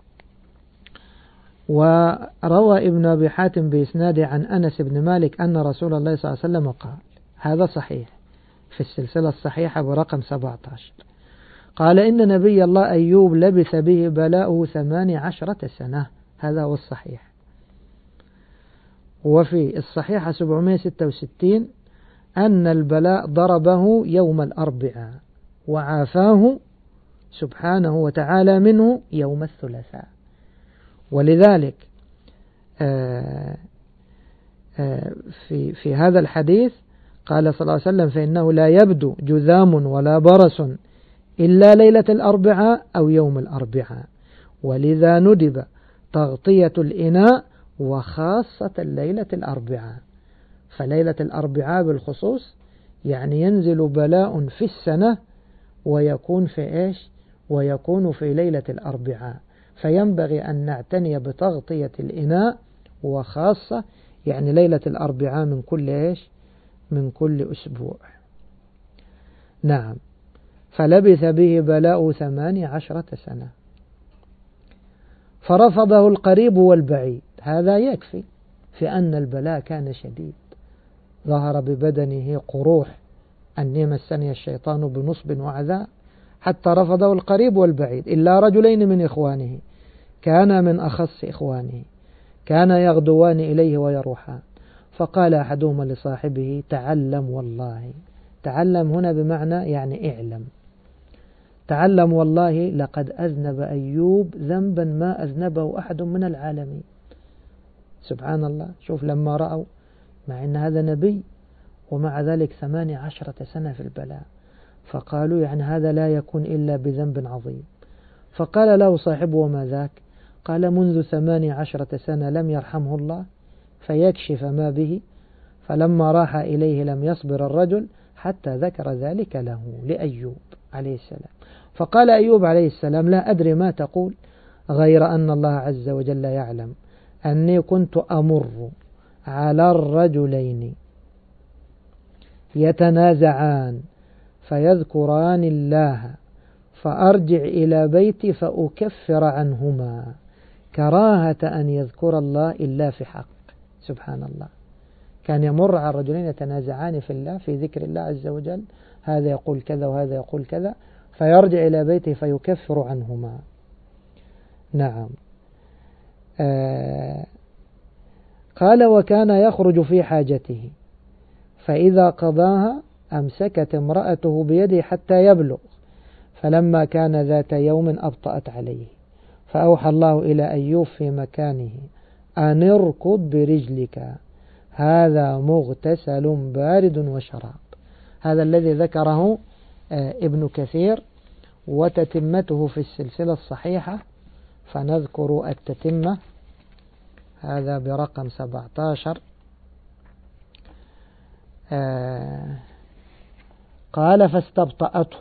وروى ابن أبي حاتم بإسناد عن أنس بن مالك أن رسول الله صلى الله عليه وسلم قال، هذا صحيح في السلسلة الصحيحة برقم سبعة عشر، قال: إن نبي الله أيوب لبث به بلاؤه ثماني عشرة سنة، هذا هو الصحيح. وفي الصحيحة سبعمائة وستة وستين أن البلاء ضربه يوم الأربعاء وعافاه سبحانه وتعالى منه يوم الثلاثاء. ولذلك في في هذا الحديث قال صلى الله عليه وسلم: فإنه لا يبدو جذام ولا برص إلا ليلة الأربعاء أو يوم الأربعاء، ولذا ندب تغطية الإناء وخاصة ليلة الأربعاء. فليلة الأربعاء بالخصوص يعني ينزل بلاء في السنة ويكون في إيش؟ ويكون في ليلة الأربعاء، فينبغي أن نعتني بتغطية الإناء، وخاصة يعني ليلة الأربعاء من كل إيش؟ من كل أسبوع. نعم. فلبث به بلاء ثماني عشرة سنة، فرفضه القريب والبعيد. هذا يكفي في أن البلاء كان شديد، ظهر ببدنه قروح أن مسني الشيطان بنصب وعذاب، حتى رفضه القريب والبعيد إلا رجلين من إخوانه كان من أخص إخوانه، كان يغدوان إليه ويروحان، فقال أحدهما لصاحبه: تعلم والله. تعلم هنا بمعنى يعني اعلم، تعلم والله لقد أذنب أيوب ذنبا ما أذنبه أحد من العالمين. سبحان الله، شوف لما رأوا مع أن هذا نبي ومع ذلك ثماني عشرة سنة في البلاء، فقالوا يعني هذا لا يكون إلا بذنب عظيم. فقال له صاحبه: وما ذاك؟ قال: منذ ثماني عشرة سنة لم يرحمه الله فيكشف ما به، فلما راح إليه لم يصبر الرجل حتى ذكر ذلك له لأيوب عليه السلام. فقال أيوب عليه السلام: لا أدري ما تقول، غير أن الله عز وجل يعلم أني كنت أمر على الرجلين يتنازعان فيذكران الله فأرجع إلى بيتي فأكفر عنهما كراهة أن يذكر الله إلا في حق. سبحان الله، كان يمر على الرجلين يتنازعان في الله في ذكر الله عز وجل، هذا يقول كذا وهذا يقول كذا، فيرجع إلى بيته فيكفر عنهما. نعم. آه قال وكان يخرج في حاجته فإذا قضاها أمسكت امرأته بيده حتى يبلغ، فلما كان ذات يوم أبطأت عليه فأوحى الله إلى أيوب في مكانه أن اركض برجلك هذا مغتسل بارد وشراب. هذا الذي ذكره ابن كثير، وتتمته في السلسلة الصحيحة، فنذكر التتمة. هذا برقم سبعة عشر. آه قال فاستبطأته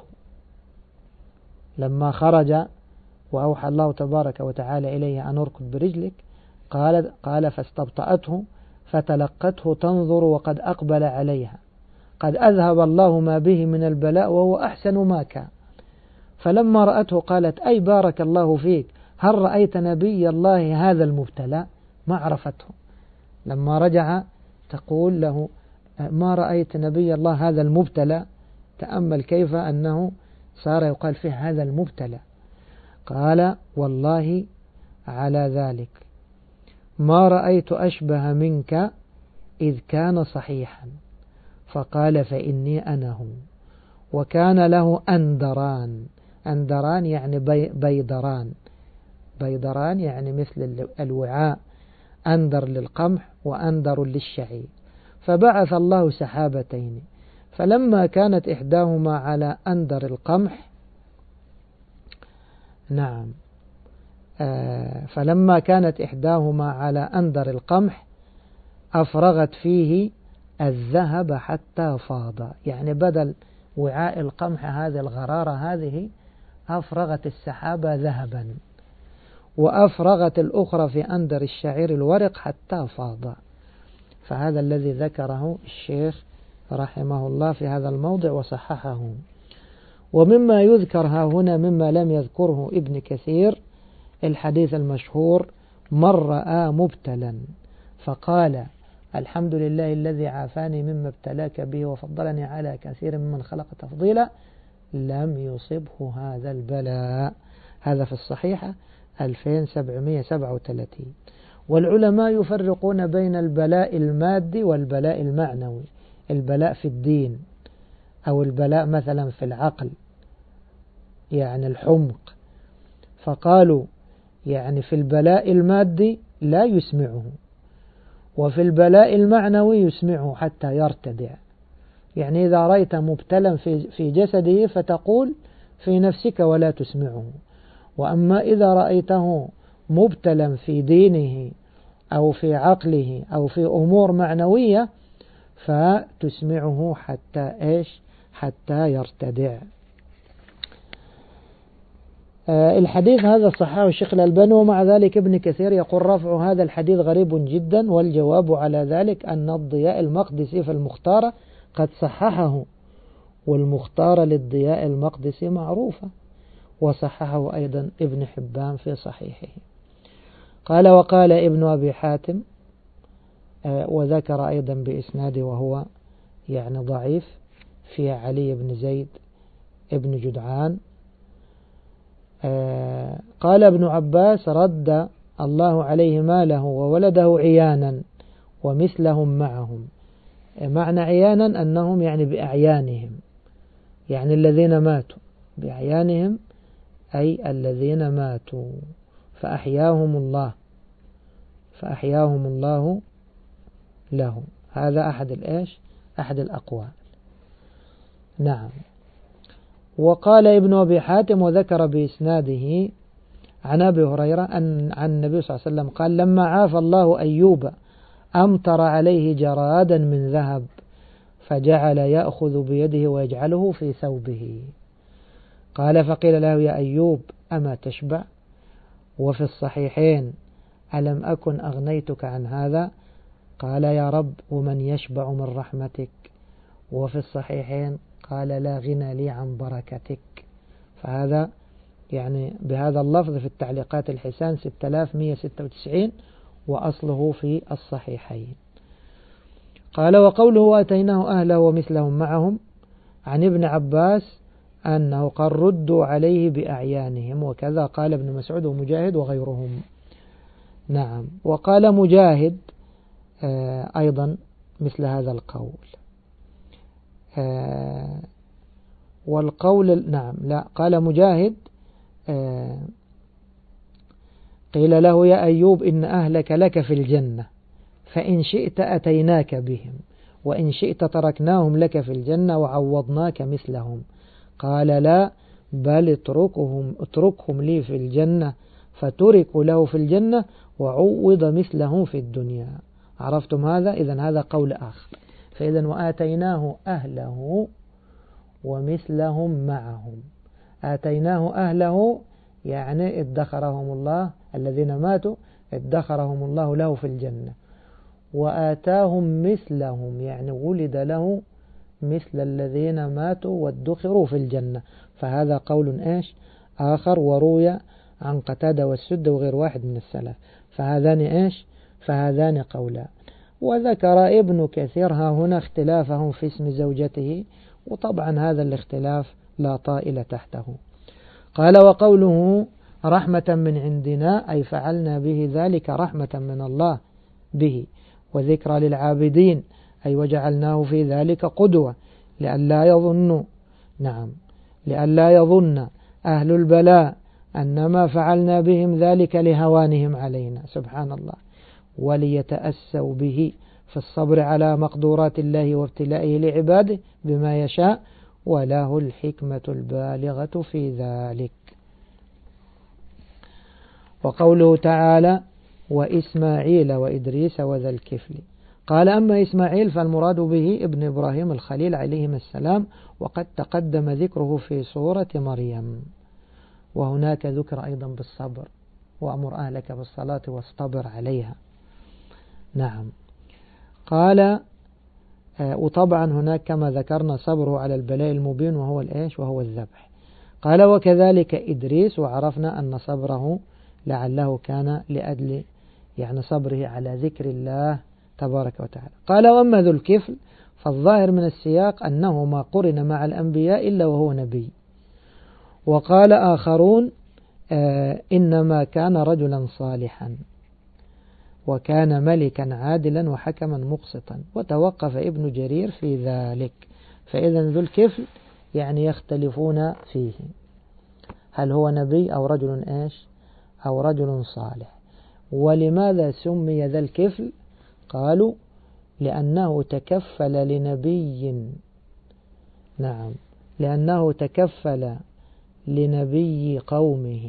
لما خرج وأوحى الله تبارك وتعالى إليه أن اركض برجلك، قال قال فاستبطأته فتلقته تنظر وقد أقبل عليها، قد أذهب الله ما به من البلاء وهو أحسن ما كان. فلما رأته قالت أي بارك الله فيك، هل رأيت نبي الله هذا المبتلى؟ ما عرفته. لما رجع تقول له ما رأيت نبي الله هذا المبتلى. تأمل كيف أنه صار يقال فيه هذا المبتلى. قال والله على ذلك ما رأيت أشبه منك إذ كان صحيحا. فقال فإني أنا هو. وكان له أندران. أندران يعني بي بيدران. بيدران يعني مثل الوعاء، أندر للقمح وأندر للشعير. فبعث الله سحابتين، فلما كانت إحداهما على أندر القمح نعم آه فلما كانت إحداهما على أندر القمح أفرغت فيه الذهب حتى فاض، يعني بدل وعاء القمح هذه الغرارة هذه أفرغت السحابة ذهبا، وأفرغت الأخرى في أندر الشعير الورق حتى فاض. فهذا الذي ذكره الشيخ رحمه الله في هذا الموضع وصححه. ومما يذكر ها هنا مما لم يذكره ابن كثير الحديث المشهور من رأى مبتلا فقال الحمد لله الذي عافاني مما ابتلاك به وفضلني على كثير ممن خلق تفضيلا لم يصبه هذا البلاء. هذا في الصحيحة ألفين وسبعمائة وسبعة وثلاثين. والعلماء يفرقون بين البلاء المادي والبلاء المعنوي. البلاء في الدين أو البلاء مثلا في العقل يعني الحمق، فقالوا يعني في البلاء المادي لا يسمعه، وفي البلاء المعنوي يسمعه حتى يرتدع. يعني إذا رأيت مبتلا في في جسده فتقول في نفسك ولا تسمعه، وأما إذا رأيته مبتلا في دينه أو في عقله أو في أمور معنوية فتسمعه حتى إيش؟ حتى يرتدع. آه الحديث هذا صححه الشيخ الألباني، ومع ذلك ابن كثير يقول رفع هذا الحديث غريب جدا، والجواب على ذلك أن الضياء المقدسي في المختارة قد صححه، والمختارة للضياء المقدسي معروفة، وصححه أيضا ابن حبان في صحيحه. قال وقال ابن أبي حاتم آه وذكر أيضا بإسناده وهو يعني ضعيف في علي بن زيد ابن جدعان آه قال ابن عباس رد الله عليه ماله وولده عيانا ومثلهم معهم. معنى عيانا أنهم يعني بأعيانهم، يعني الذين ماتوا بأعيانهم أي الذين ماتوا فأحياهم الله فأحياهم الله لهم. هذا أحد الإيش؟ أحد الأقوال. نعم. وقال ابن أبي حاتم وذكر بإسناده عن أبي هريرة أن عن النبي صلى الله عليه وسلم قال لما عاف الله أيوب أمطر عليه جرادا من ذهب فجعل يأخذ بيده ويجعله في ثوبه. قال فقيل له يا أيوب أما تشبع؟ وفي الصحيحين ألم أكن أغنيتك عن هذا؟ قال يا رب ومن يشبع من رحمتك. وفي الصحيحين قال لا غنى لي عن بركتك. فهذا يعني بهذا اللفظ في التعليقات الحسان ستة آلاف ومئة وستة وتسعين وأصله في الصحيحين. قال وقوله وأتيناه أهله ومثلهم معهم عن ابن عباس أنه قد ردوا عليه بأعيانهم، وكذا قال ابن مسعود ومجاهد وغيرهم. نعم. وقال مجاهد أيضا مثل هذا القول. والقول نعم لا قال مجاهد قيل له يا أيوب إن أهلك لك في الجنة فإن شئت أتيناك بهم وإن شئت تركناهم لك في الجنة وعوضناك مثلهم. قال لا بل اتركهم, اتركهم لي في الجنة فتركوا له في الجنة وعوض مثلهم في الدنيا. عرفتم هذا؟ إذن هذا قول آخر. فإذن وآتيناه أهله ومثلهم معهم. آتيناه أهله يعني ادخرهم الله الذين ماتوا ادخرهم الله له في الجنة، وآتاهم مثلهم يعني ولد له مثل الذين ماتوا وادخروا في الجنة. فهذا قول إيش آخر وروي عن قتادة والسد وغير واحد من السلف. فهذان إيش فهذان قولان. وذكر ابن كثير ها هنا اختلافهم في اسم زوجته، وطبعا هذا الاختلاف لا طائل تحته. قال وقوله رحمة من عندنا أي فعلنا به ذلك رحمة من الله به، وذكرى للعابدين أي وجعلناه في ذلك قدوة لئلا يظن نعم لئلا يظن أهل البلاء أن ما فعلنا بهم ذلك لهوانهم علينا سبحان الله، وليتأسوا به في الصبر على مقدورات الله وابتلائه لعباده بما يشاء وله الحكمة البالغة في ذلك. وقوله تعالى وإسماعيل وإدريس وذا الكفل. قال أما إسماعيل فالمراد به ابن إبراهيم الخليل عليهما السلام، وقد تقدم ذكره في سورة مريم. وهناك ذكر أيضا بالصبر وأمر أهلك بالصلاة واصطبر عليها. نعم. قال وطبعا هناك كما ذكرنا صبره على البلاء المبين وهو الإيش وهو الذبح. قال وكذلك إدريس، وعرفنا أن صبره لعله كان لأجل يعني صبره على ذكر الله تبارك وتعالى. قال وأما ذو الكفل فالظاهر من السياق أنه ما قرن مع الأنبياء إلا وهو نبي. وقال آخرون آه إنما كان رجلا صالحا وكان ملكا عادلا وحكما مقسطا، وتوقف ابن جرير في ذلك. فإذا ذو الكفل يعني يختلفون فيه هل هو نبي أو رجل إيش أو رجل صالح. ولماذا سمي ذا الكفل؟ قالوا لأنه تكفل لنبي نعم لأنه تكفل لنبي قومه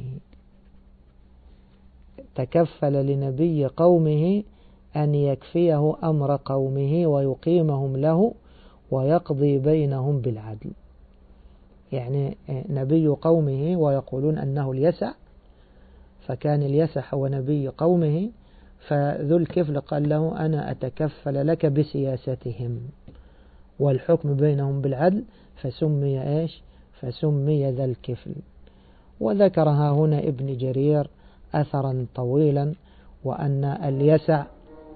تكفل لنبي قومه أن يكفيه أمر قومه ويقيمهم له ويقضي بينهم بالعدل. يعني نبي قومه ويقولون أنه اليسع، فكان اليسع هو نبي قومه، فذو الكفل قال له أنا أتكفل لك بسياستهم والحكم بينهم بالعدل، فسمي إيش فسمي ذا الكفل. وذكرها هنا ابن جرير أثرا طويلا وأن اليسع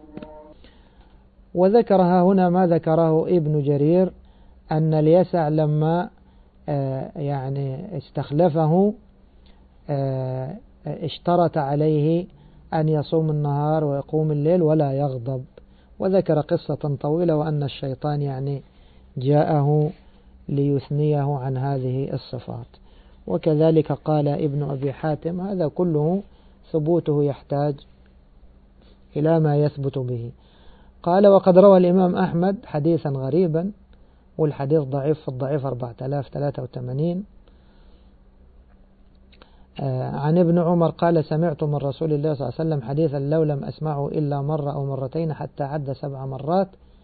وذكرها هنا ما ذكره ابن جرير أن اليسع لما يعني استخلفه اشترط عليه أن يصوم النهار ويقوم الليل ولا يغضب، وذكر قصة طويلة وأن الشيطان يعني جاءه ليثنيه عن هذه الصفات. وكذلك قال ابن أبي حاتم هذا كله ثبوته يحتاج إلى ما يثبت به. قال وقد روى الإمام أحمد حديثا غريبا، والحديث ضعيف في الضعيف أربعة آلاف وثلاثة وثمانين عن ابن عمر قال سمعت من رسول الله صلى الله عليه وسلم حديثا لو لم أسمعه إلا مرة أو مرتين حتى عد سبع مرات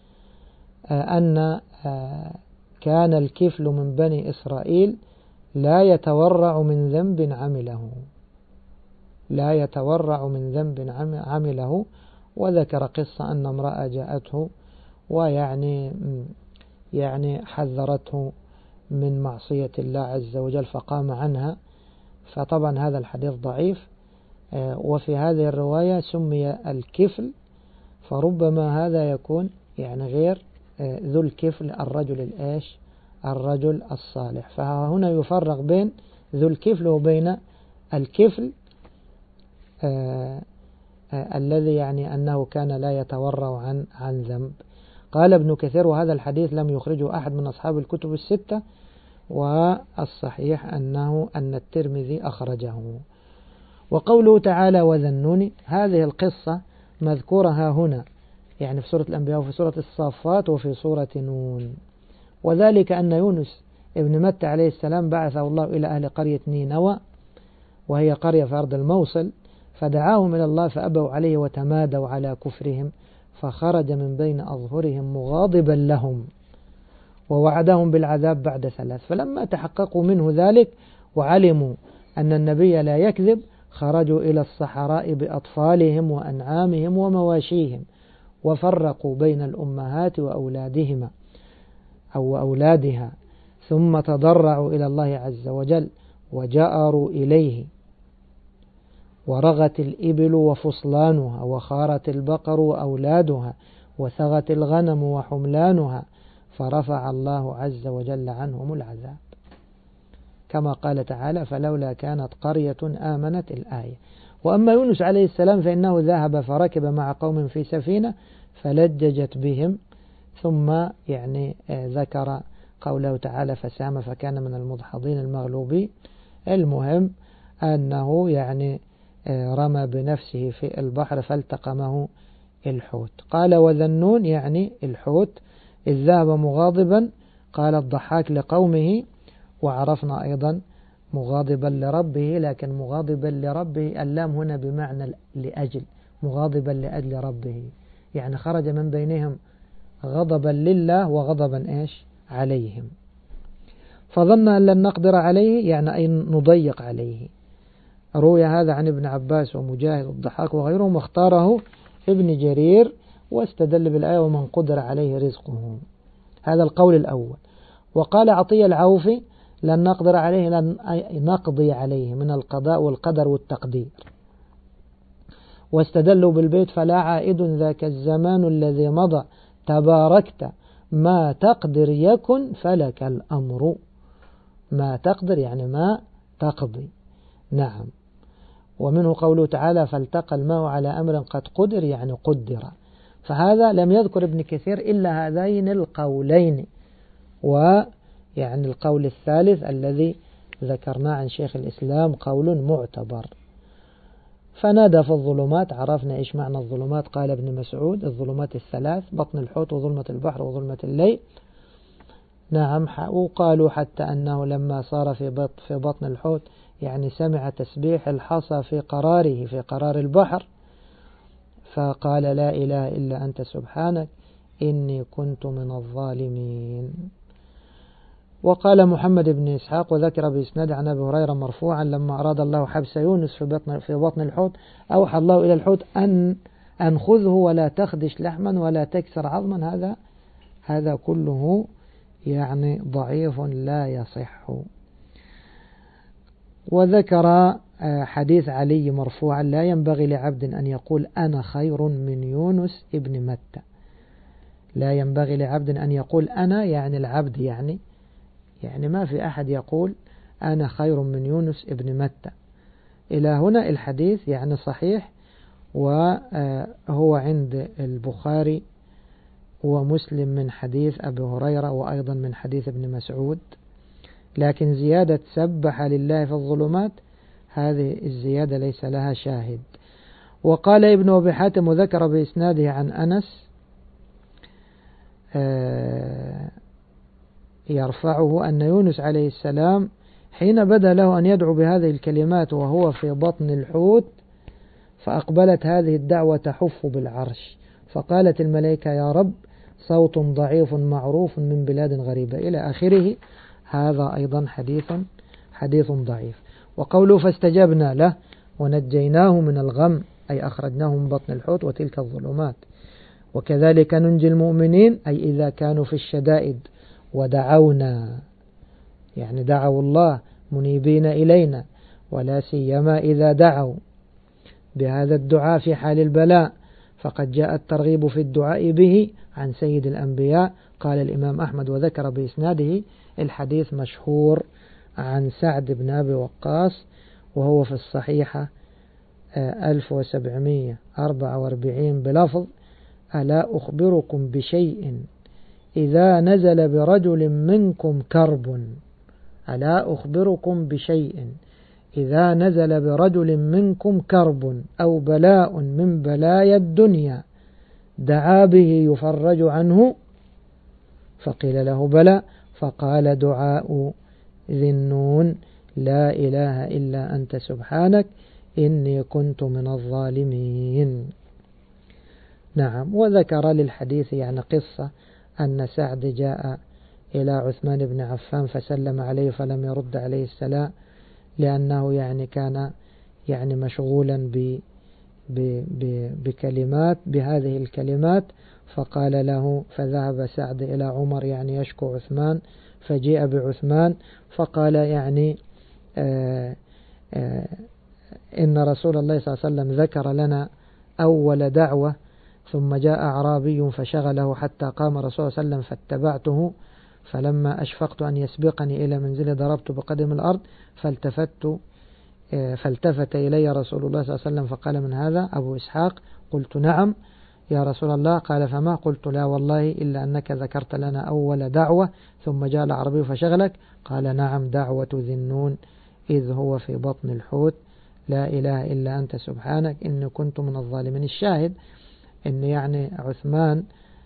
أن كان الكفل من بني إسرائيل لا يتورع من ذنب عمله. لا يتورع من ذنب عمله. وذكر قصة أن امرأة جاءته ويعني يعني حذرته من معصية الله عز وجل فقام عنها، فطبعا هذا الحديث ضعيف. وفي هذه الرواية سمي الكفل، فربما هذا يكون يعني غير ذو الكفل الرجل الإيش الرجل الصالح. فهنا يفرق بين ذو الكفل وبين الكفل آه آه الذي يعني أنه كان لا يتورع عن عن ذنب. قال ابن كثير: وهذا الحديث لم يخرجه أحد من أصحاب الكتب الستة، والصحيح أنه أن الترمذي أخرجه. وقوله تعالى: وذنون، هذه القصة مذكورها هنا يعني في سورة الأنبياء وفي سورة الصافات وفي سورة نون. وذلك أن يونس ابن متى عليه السلام بعثه الله إلى أهل قرية نينوى، وهي قرية في أرض الموصل، فدعاهم إلى الله فأبوا عليه وتمادوا على كفرهم، فخرج من بين أظهرهم مغاضبا لهم ووعدهم بالعذاب بعد ثلاث. فلما تحققوا منه ذلك وعلموا أن النبي لا يكذب، خرجوا إلى الصحراء بأطفالهم وأنعامهم ومواشيهم، وفرقوا بين الأمهات وأولادهما أو أولادها، ثم تضرعوا إلى الله عز وجل وجأروا إليه، ورغت الإبل وفصلانها، وخارت البقر وأولادها، وثغت الغنم وحملانها، فرفع الله عز وجل عنهم العذاب، كما قال تعالى: فلولا كانت قرية آمنت، الآية. وأما يونس عليه السلام فإنه ذهب فركب مع قوم في سفينة فلججت بهم، ثم يعني ذكر قوله تعالى: فسام فكان من المدحضين المغلوبين. المهم أنه يعني رمى بنفسه في البحر فالتقمه الحوت. قال: وذنون يعني الحوت إذ ذهب مغاضبا. قال الضحاك لقومه، وعرفنا أيضا مغاضبا لربه، لكن مغاضبا لربه اللام هنا بمعنى لأجل، مغاضبا لأجل ربه، يعني خرج من بينهم غضبا لله وغضبا إيش عليهم. فظن أن لن نقدر عليه يعني أي نضيق عليه. روي هذا عن ابن عباس ومجاهد والضحاك وغيرهم، واختاره ابن جرير واستدل بالآية: ومن قدر عليه رزقه. هذا القول الأول. وقال عطية العوفي: لن نقدر عليه لن نقضي عليه، من القضاء والقدر والتقدير. واستدلوا بالبيت: فلا عائد ذاك الزمان الذي مضى، تباركت ما تقدر يكن فلك الأمر. ما تقدر يعني ما تقضي. نعم. ومنه قوله تعالى: فالتقى الماء على أمر قد قدر يعني قدر. فهذا لم يذكر ابن كثير إلا هذين القولين، ويعني القول الثالث الذي ذكرناه عن شيخ الإسلام قول معتبر. فنادى في الظلمات، عرفنا إيش معنى الظلمات. قال ابن مسعود: الظلمات الثلاث، بطن الحوت وظلمة البحر وظلمة الليل. نعم. وقالوا حتى أنه لما صار في في بطن الحوت يعني سمع تسبيح الحصى في قراره في قرار البحر، فقال: لا إله إلا أنت سبحانك إني كنت من الظالمين. وقال محمد بن إسحاق وذكر بإسناد عن أبي هريرة مرفوعا: لما أراد الله حبس يونس في بطن في بطن الحوت أوحى الله إلى الحوت أن أنخذه ولا تخدش لحما ولا تكسر عظما. هذا هذا كله يعني ضعيف لا يصح. وذكر حديث علي مرفوعا: لا ينبغي لعبد أن يقول أنا خير من يونس ابن متى. لا ينبغي لعبد أن يقول أنا يعني العبد يعني يعني ما في أحد يقول أنا خير من يونس ابن متى. إلى هنا الحديث يعني صحيح، وهو عند البخاري ومسلم من حديث أبي هريرة وأيضا من حديث ابن مسعود. لكن زيادة سبح لله في الظلمات هذه الزيادة ليس لها شاهد. وقال ابن أبي حاتم وذكر بإسناده عن أنس يرفعه أن يونس عليه السلام حين بدا له أن يدعو بهذه الكلمات وهو في بطن الحوت، فأقبلت هذه الدعوة تحف بالعرش، فقالت الملائكة: يا رب، صوت ضعيف معروف من بلاد غريبة، إلى آخره. هذا أيضا حديث حديث ضعيف. وقوله فاستجبنا له، ونجيناه من الغم أي أخرجناه من بطن الحوت وتلك الظلمات. وكذلك ننجي المؤمنين أي إذا كانوا في الشدائد ودعونا، يعني دعوا الله منيبين إلينا، ولا سيما إذا دعوا بهذا الدعاء في حال البلاء، فقد جاء الترغيب في الدعاء به عن سيد الأنبياء. قال الإمام أحمد وذكر بإسناده الحديث مشهور عن سعد بن أبي وقاص وهو في الصحيحة ألف وسبعمائة وأربعة وأربعين بلفظ: ألا أخبركم بشيء إذا نزل برجل منكم كرب ألا أخبركم بشيء إذا نزل برجل منكم كرب أو بلاء من بلايا الدنيا دعا به يفرج عنه؟ فقيل له بلى، فقال: دعاء ذي النون لا إله إلا أنت سبحانك إني كنت من الظالمين. نعم. وذكر للحديث يعني قصة أن سعد جاء إلى عثمان بن عفان فسلم عليه فلم يرد عليه السلام، لأنه يعني كان يعني مشغولا ب ب ب بكلمات بهذه الكلمات، فقال له، فذهب سعد إلى عمر يعني يشكو عثمان، فجيء بعثمان فقال يعني آآ آآ إن رسول الله صلى الله عليه وسلم ذكر لنا أول دعوة، ثم جاء أعرابي فشغله حتى قام رسول الله صلى الله عليه وسلم فاتبعته، فلما أشفقت أن يسبقني إلى منزلي ضربت بقدم الأرض فالتفت فالتفت إلي رسول الله صلى الله عليه وسلم فقال: من هذا؟ أبو إسحاق. قلت: نعم يا رسول الله. قال: فما؟ قلت: لا والله إلا أنك ذكرت لنا أول دعوة ثم جاء العربي فشغلك. قال: نعم، دعوة ذي النون إذ هو في بطن الحوت لا إله إلا أنت سبحانك إني كنت من الظالمين. الشاهد إن يعني عثمان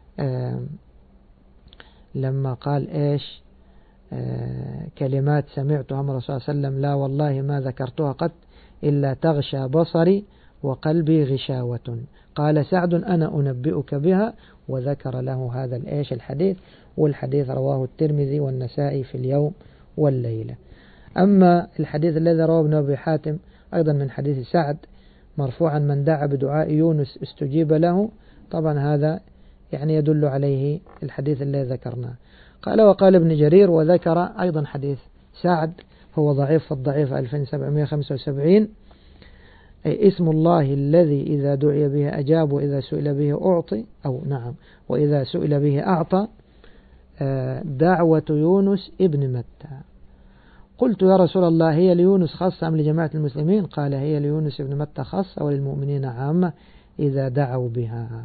لما قال إيش كلمات سمعتها من الرسول صلى الله عليه وسلم لا والله ما ذكرتها قط إلا تغشى بصري وقلبي غشاوة، قال سعد: أنا أنبئك بها، وذكر له هذا الإيش الحديث، والحديث رواه الترمذي والنسائي في اليوم والليلة. أما الحديث الذي رواه ابن أبي حاتم أيضا من حديث سعد مرفوعا: من دعا بدعاء يونس استجيب له، طبعا هذا يعني يدل عليه الحديث الذي ذكرناه. قال: وقال ابن جرير وذكر أيضا حديث سعد هو ضعيف في الضعيف ألف وسبعمائة وخمسة وسبعين: أي اسم الله الذي إذا دعي به أجاب وإذا سئل به أعطي، أو نعم وإذا سئل به أعطى، دعوة يونس ابن متى. قلت: يا رسول الله هي ليونس خاصة أم لجماعة المسلمين؟ قال: هي ليونس ابن متى خاصة وللمؤمنين عامة إذا دعوا بها.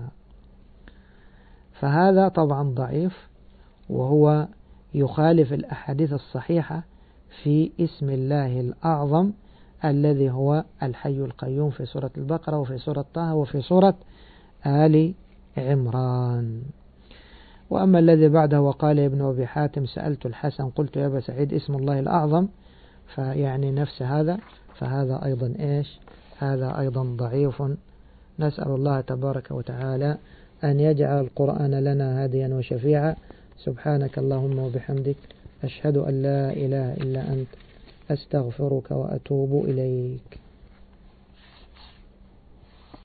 فهذا طبعا ضعيف، وهو يخالف الأحاديث الصحيحة في اسم الله الأعظم الذي هو الحي القيوم في سورة البقرة وفي سورة طه وفي سورة آل عمران. وأما الذي بعده وقال ابن أبي حاتم سألت الحسن قلت: يا أبا سعيد اسم الله الأعظم، فيعني نفس هذا، فهذا أيضا إيش؟ هذا أيضا ضعيف. نسأل الله تبارك وتعالى أن يجعل القرآن لنا هاديا وشفيعا. سبحانك اللهم وبحمدك أشهد أن لا إله إلا أنت أستغفرك وأتوب إليك.